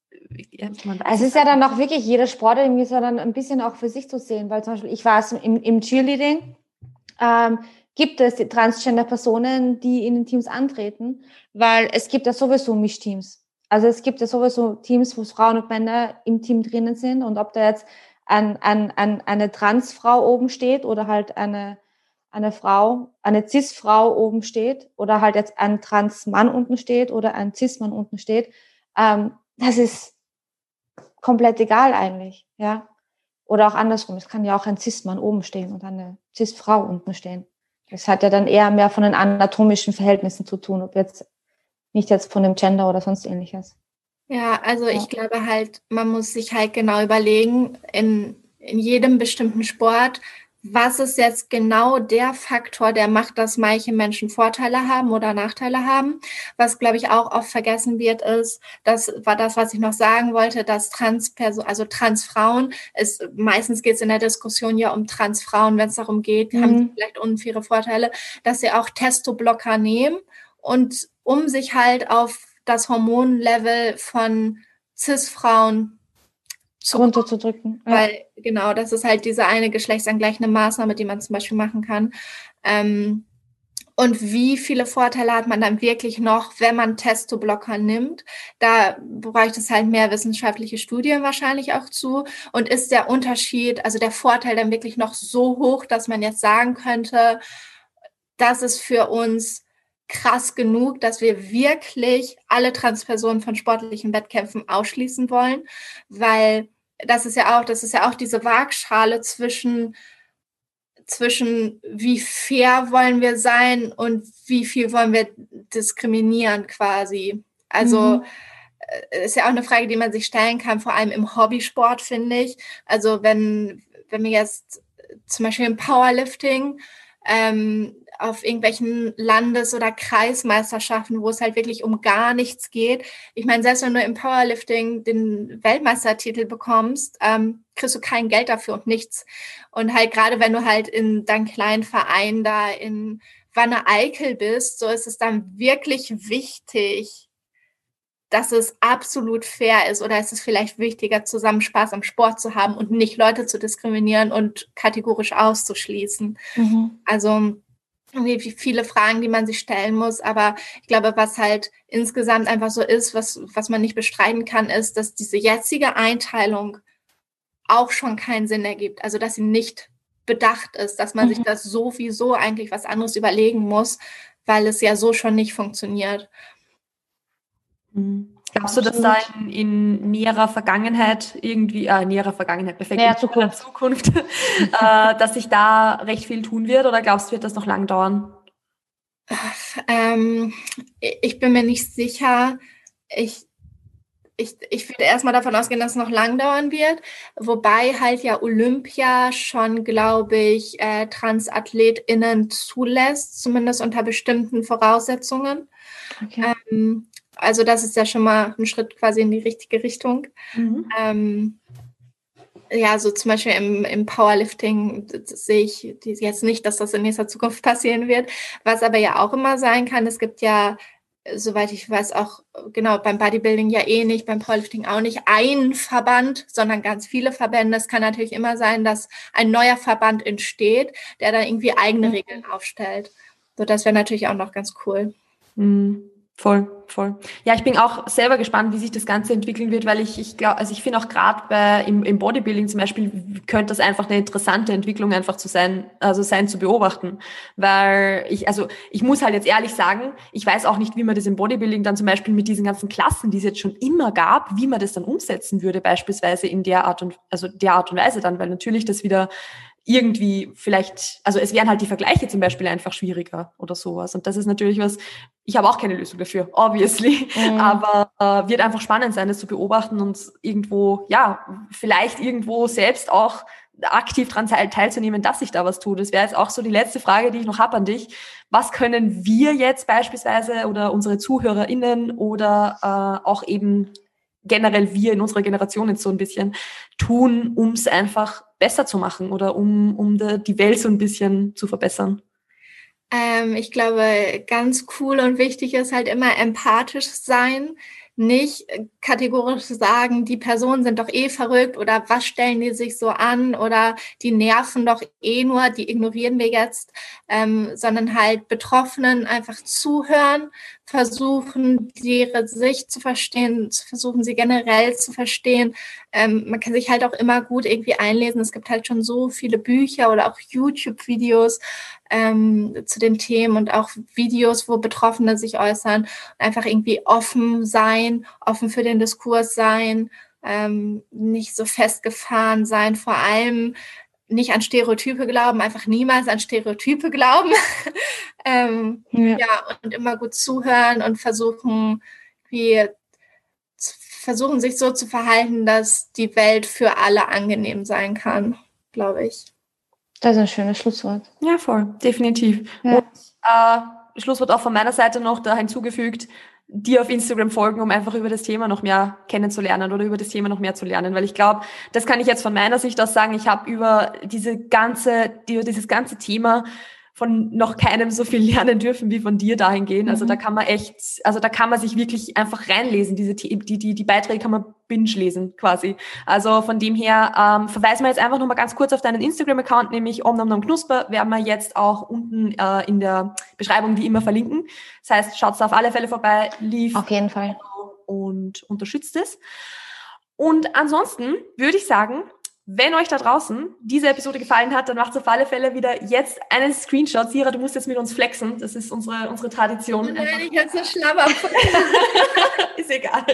ist ja dann auch wirklich, jeder Sport irgendwie so dann ein bisschen auch für sich zu sehen, weil zum Beispiel ich war im Cheerleading, gibt es die Transgender-Personen, die in den Teams antreten, weil es gibt ja sowieso Mischteams. Also es gibt ja sowieso Teams, wo Frauen und Männer im Team drinnen sind und ob da jetzt eine Transfrau oben steht oder halt eine Cis-Frau oben steht oder halt jetzt ein Trans-Mann unten steht oder ein Cis-Mann unten steht, das ist komplett egal eigentlich, ja. Oder auch andersrum, es kann ja auch ein Cis-Mann oben stehen und eine Cis-Frau unten stehen. Das hat ja dann eher mehr von den anatomischen Verhältnissen zu tun, ob jetzt nicht jetzt von dem Gender oder sonst ähnliches. Ja, also ich glaube halt, man muss sich halt genau überlegen, in jedem bestimmten Sport, was ist jetzt genau der Faktor, der macht, dass manche Menschen Vorteile haben oder Nachteile haben. Was, glaube ich, auch oft vergessen wird, ist, das war das, was ich noch sagen wollte, dass Transfrauen, meistens geht es in der Diskussion ja um Transfrauen, wenn es darum geht, haben sie vielleicht unfaire Vorteile, dass sie auch Testoblocker nehmen und um sich halt auf das Hormonlevel von Cis-Frauen runterzudrücken. Ja. Weil, genau, das ist halt diese eine geschlechtsangleichende Maßnahme, die man zum Beispiel machen kann. Und wie viele Vorteile hat man dann wirklich noch, wenn man Testoblocker nimmt? Da bräuchte es halt mehr wissenschaftliche Studien wahrscheinlich auch zu. Und ist der Unterschied, also der Vorteil dann wirklich noch so hoch, dass man jetzt sagen könnte, das ist für uns krass genug, dass wir wirklich alle Transpersonen von sportlichen Wettkämpfen ausschließen wollen, weil das ist ja auch diese Waagschale zwischen wie fair wollen wir sein und wie viel wollen wir diskriminieren quasi. Also ist ja auch eine Frage, die man sich stellen kann, vor allem im Hobbysport, finde ich. Also wenn wir jetzt zum Beispiel im Powerlifting, auf irgendwelchen Landes- oder Kreismeisterschaften, wo es halt wirklich um gar nichts geht. Ich meine, selbst wenn du im Powerlifting den Weltmeistertitel bekommst, kriegst du kein Geld dafür und nichts. Und halt gerade wenn du halt in deinem kleinen Verein da in Wanne-Eickel bist, so ist es dann wirklich wichtig, dass es absolut fair ist, oder ist es vielleicht wichtiger, zusammen Spaß am Sport zu haben und nicht Leute zu diskriminieren und kategorisch auszuschließen. Also irgendwie viele Fragen, die man sich stellen muss, aber ich glaube, was halt insgesamt einfach so ist, was man nicht bestreiten kann, ist, dass diese jetzige Einteilung auch schon keinen Sinn ergibt. Also, dass sie nicht bedacht ist, dass man sich das sowieso eigentlich was anderes überlegen muss, weil es ja so schon nicht funktioniert. Glaubst du, dass da in näherer Vergangenheit irgendwie, perfekt, Näher in Zukunft, dass sich da recht viel tun wird, oder glaubst du, wird das noch lang dauern? Ich bin mir nicht sicher. Ich würde erstmal davon ausgehen, dass es noch lang dauern wird, wobei halt ja Olympia schon, glaube ich, TransathletInnen zulässt, zumindest unter bestimmten Voraussetzungen. Okay. Also das ist ja schon mal ein Schritt quasi in die richtige Richtung. Ja, so zum Beispiel im Powerlifting sehe ich jetzt nicht, dass das in nächster Zukunft passieren wird. Was aber ja auch immer sein kann, es gibt ja, soweit ich weiß, auch genau beim Bodybuilding ja eh nicht, beim Powerlifting auch nicht ein Verband, sondern ganz viele Verbände. Es kann natürlich immer sein, dass ein neuer Verband entsteht, der dann irgendwie eigene Regeln aufstellt. So, das wäre natürlich auch noch ganz cool. Voll. Ja, ich bin auch selber gespannt, wie sich das Ganze entwickeln wird, weil ich glaube, also ich finde auch gerade im Bodybuilding zum Beispiel könnte das einfach eine interessante Entwicklung einfach sein zu beobachten, weil ich muss halt jetzt ehrlich sagen, ich weiß auch nicht, wie man das im Bodybuilding dann zum Beispiel mit diesen ganzen Klassen, die es jetzt schon immer gab, wie man das dann umsetzen würde, beispielsweise in der Art und Weise dann, weil natürlich das wieder irgendwie vielleicht, also es wären halt die Vergleiche zum Beispiel einfach schwieriger oder sowas. Und das ist natürlich was, ich habe auch keine Lösung dafür, obviously, aber wird einfach spannend sein, das zu beobachten und irgendwo, vielleicht irgendwo selbst auch aktiv daran teilzunehmen, dass sich da was tut. Das wäre jetzt auch so die letzte Frage, die ich noch habe an dich. Was können wir jetzt beispielsweise oder unsere ZuhörerInnen oder auch eben generell wir in unserer Generation jetzt so ein bisschen tun, um es einfach besser zu machen oder um die Welt so ein bisschen zu verbessern? Ich glaube, ganz cool und wichtig ist halt immer empathisch sein. Nicht kategorisch sagen, die Personen sind doch eh verrückt oder was stellen die sich so an oder die nerven doch eh nur, die ignorieren wir jetzt, sondern halt Betroffenen einfach zuhören, versuchen, ihre Sicht zu verstehen, versuchen sie generell zu verstehen. Man kann sich halt auch immer gut irgendwie einlesen. Es gibt halt schon so viele Bücher oder auch YouTube-Videos zu den Themen und auch Videos, wo Betroffene sich äußern. Einfach irgendwie offen sein, offen für den Diskurs sein, nicht so festgefahren sein, vor allem nicht an Stereotype glauben, einfach niemals an Stereotype glauben. Und immer gut zuhören und versuchen sich so zu verhalten, dass die Welt für alle angenehm sein glaube ich. Das ist ein schönes Schlusswort. Ja, voll, definitiv. Ja. Und Schlusswort auch von meiner Seite noch da hinzugefügt, dir auf Instagram folgen, um einfach über das Thema noch mehr kennenzulernen oder über das Thema noch mehr zu lernen, weil ich glaube, das kann ich jetzt von meiner Sicht aus sagen, ich habe über dieses ganze Thema von noch keinem so viel lernen dürfen wie von dir dahingehend. Also da kann man sich wirklich einfach reinlesen. Die Beiträge kann man binge lesen quasi. Also von dem her verweisen wir jetzt einfach nochmal ganz kurz auf deinen Instagram-Account, nämlich omnomnomknusper, werden wir jetzt auch unten in der Beschreibung wie immer verlinken. Das heißt, schaut da auf alle Fälle vorbei, auf jeden Fall und unterstützt es. Und ansonsten würde ich sagen, wenn euch da draußen diese Episode gefallen hat, dann macht auf alle Fälle wieder jetzt einen Screenshot. Sira, du musst jetzt mit uns flexen. Das ist unsere Tradition. Nein, ich habe so Schlammer. Ist egal.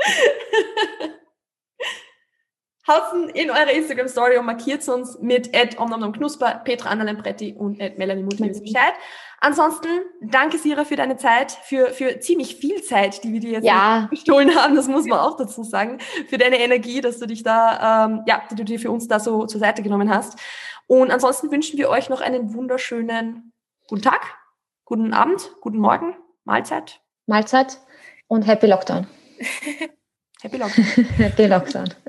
Haut's in eure Instagram-Story und markiert uns mit @omnomnomknusper, Petra Anna-Lempretti und @Melanie Muth, Bescheid. Ansonsten, danke Sira für deine Zeit, für ziemlich viel Zeit, die wir dir jetzt gestohlen haben, das muss man auch dazu sagen, für deine Energie, dass du dich da, die du dir für uns da so zur Seite genommen hast. Und ansonsten wünschen wir euch noch einen wunderschönen guten Tag, guten Abend, guten Morgen, Mahlzeit. Mahlzeit und Happy Lockdown. Happy Lockdown. Happy Lockdown.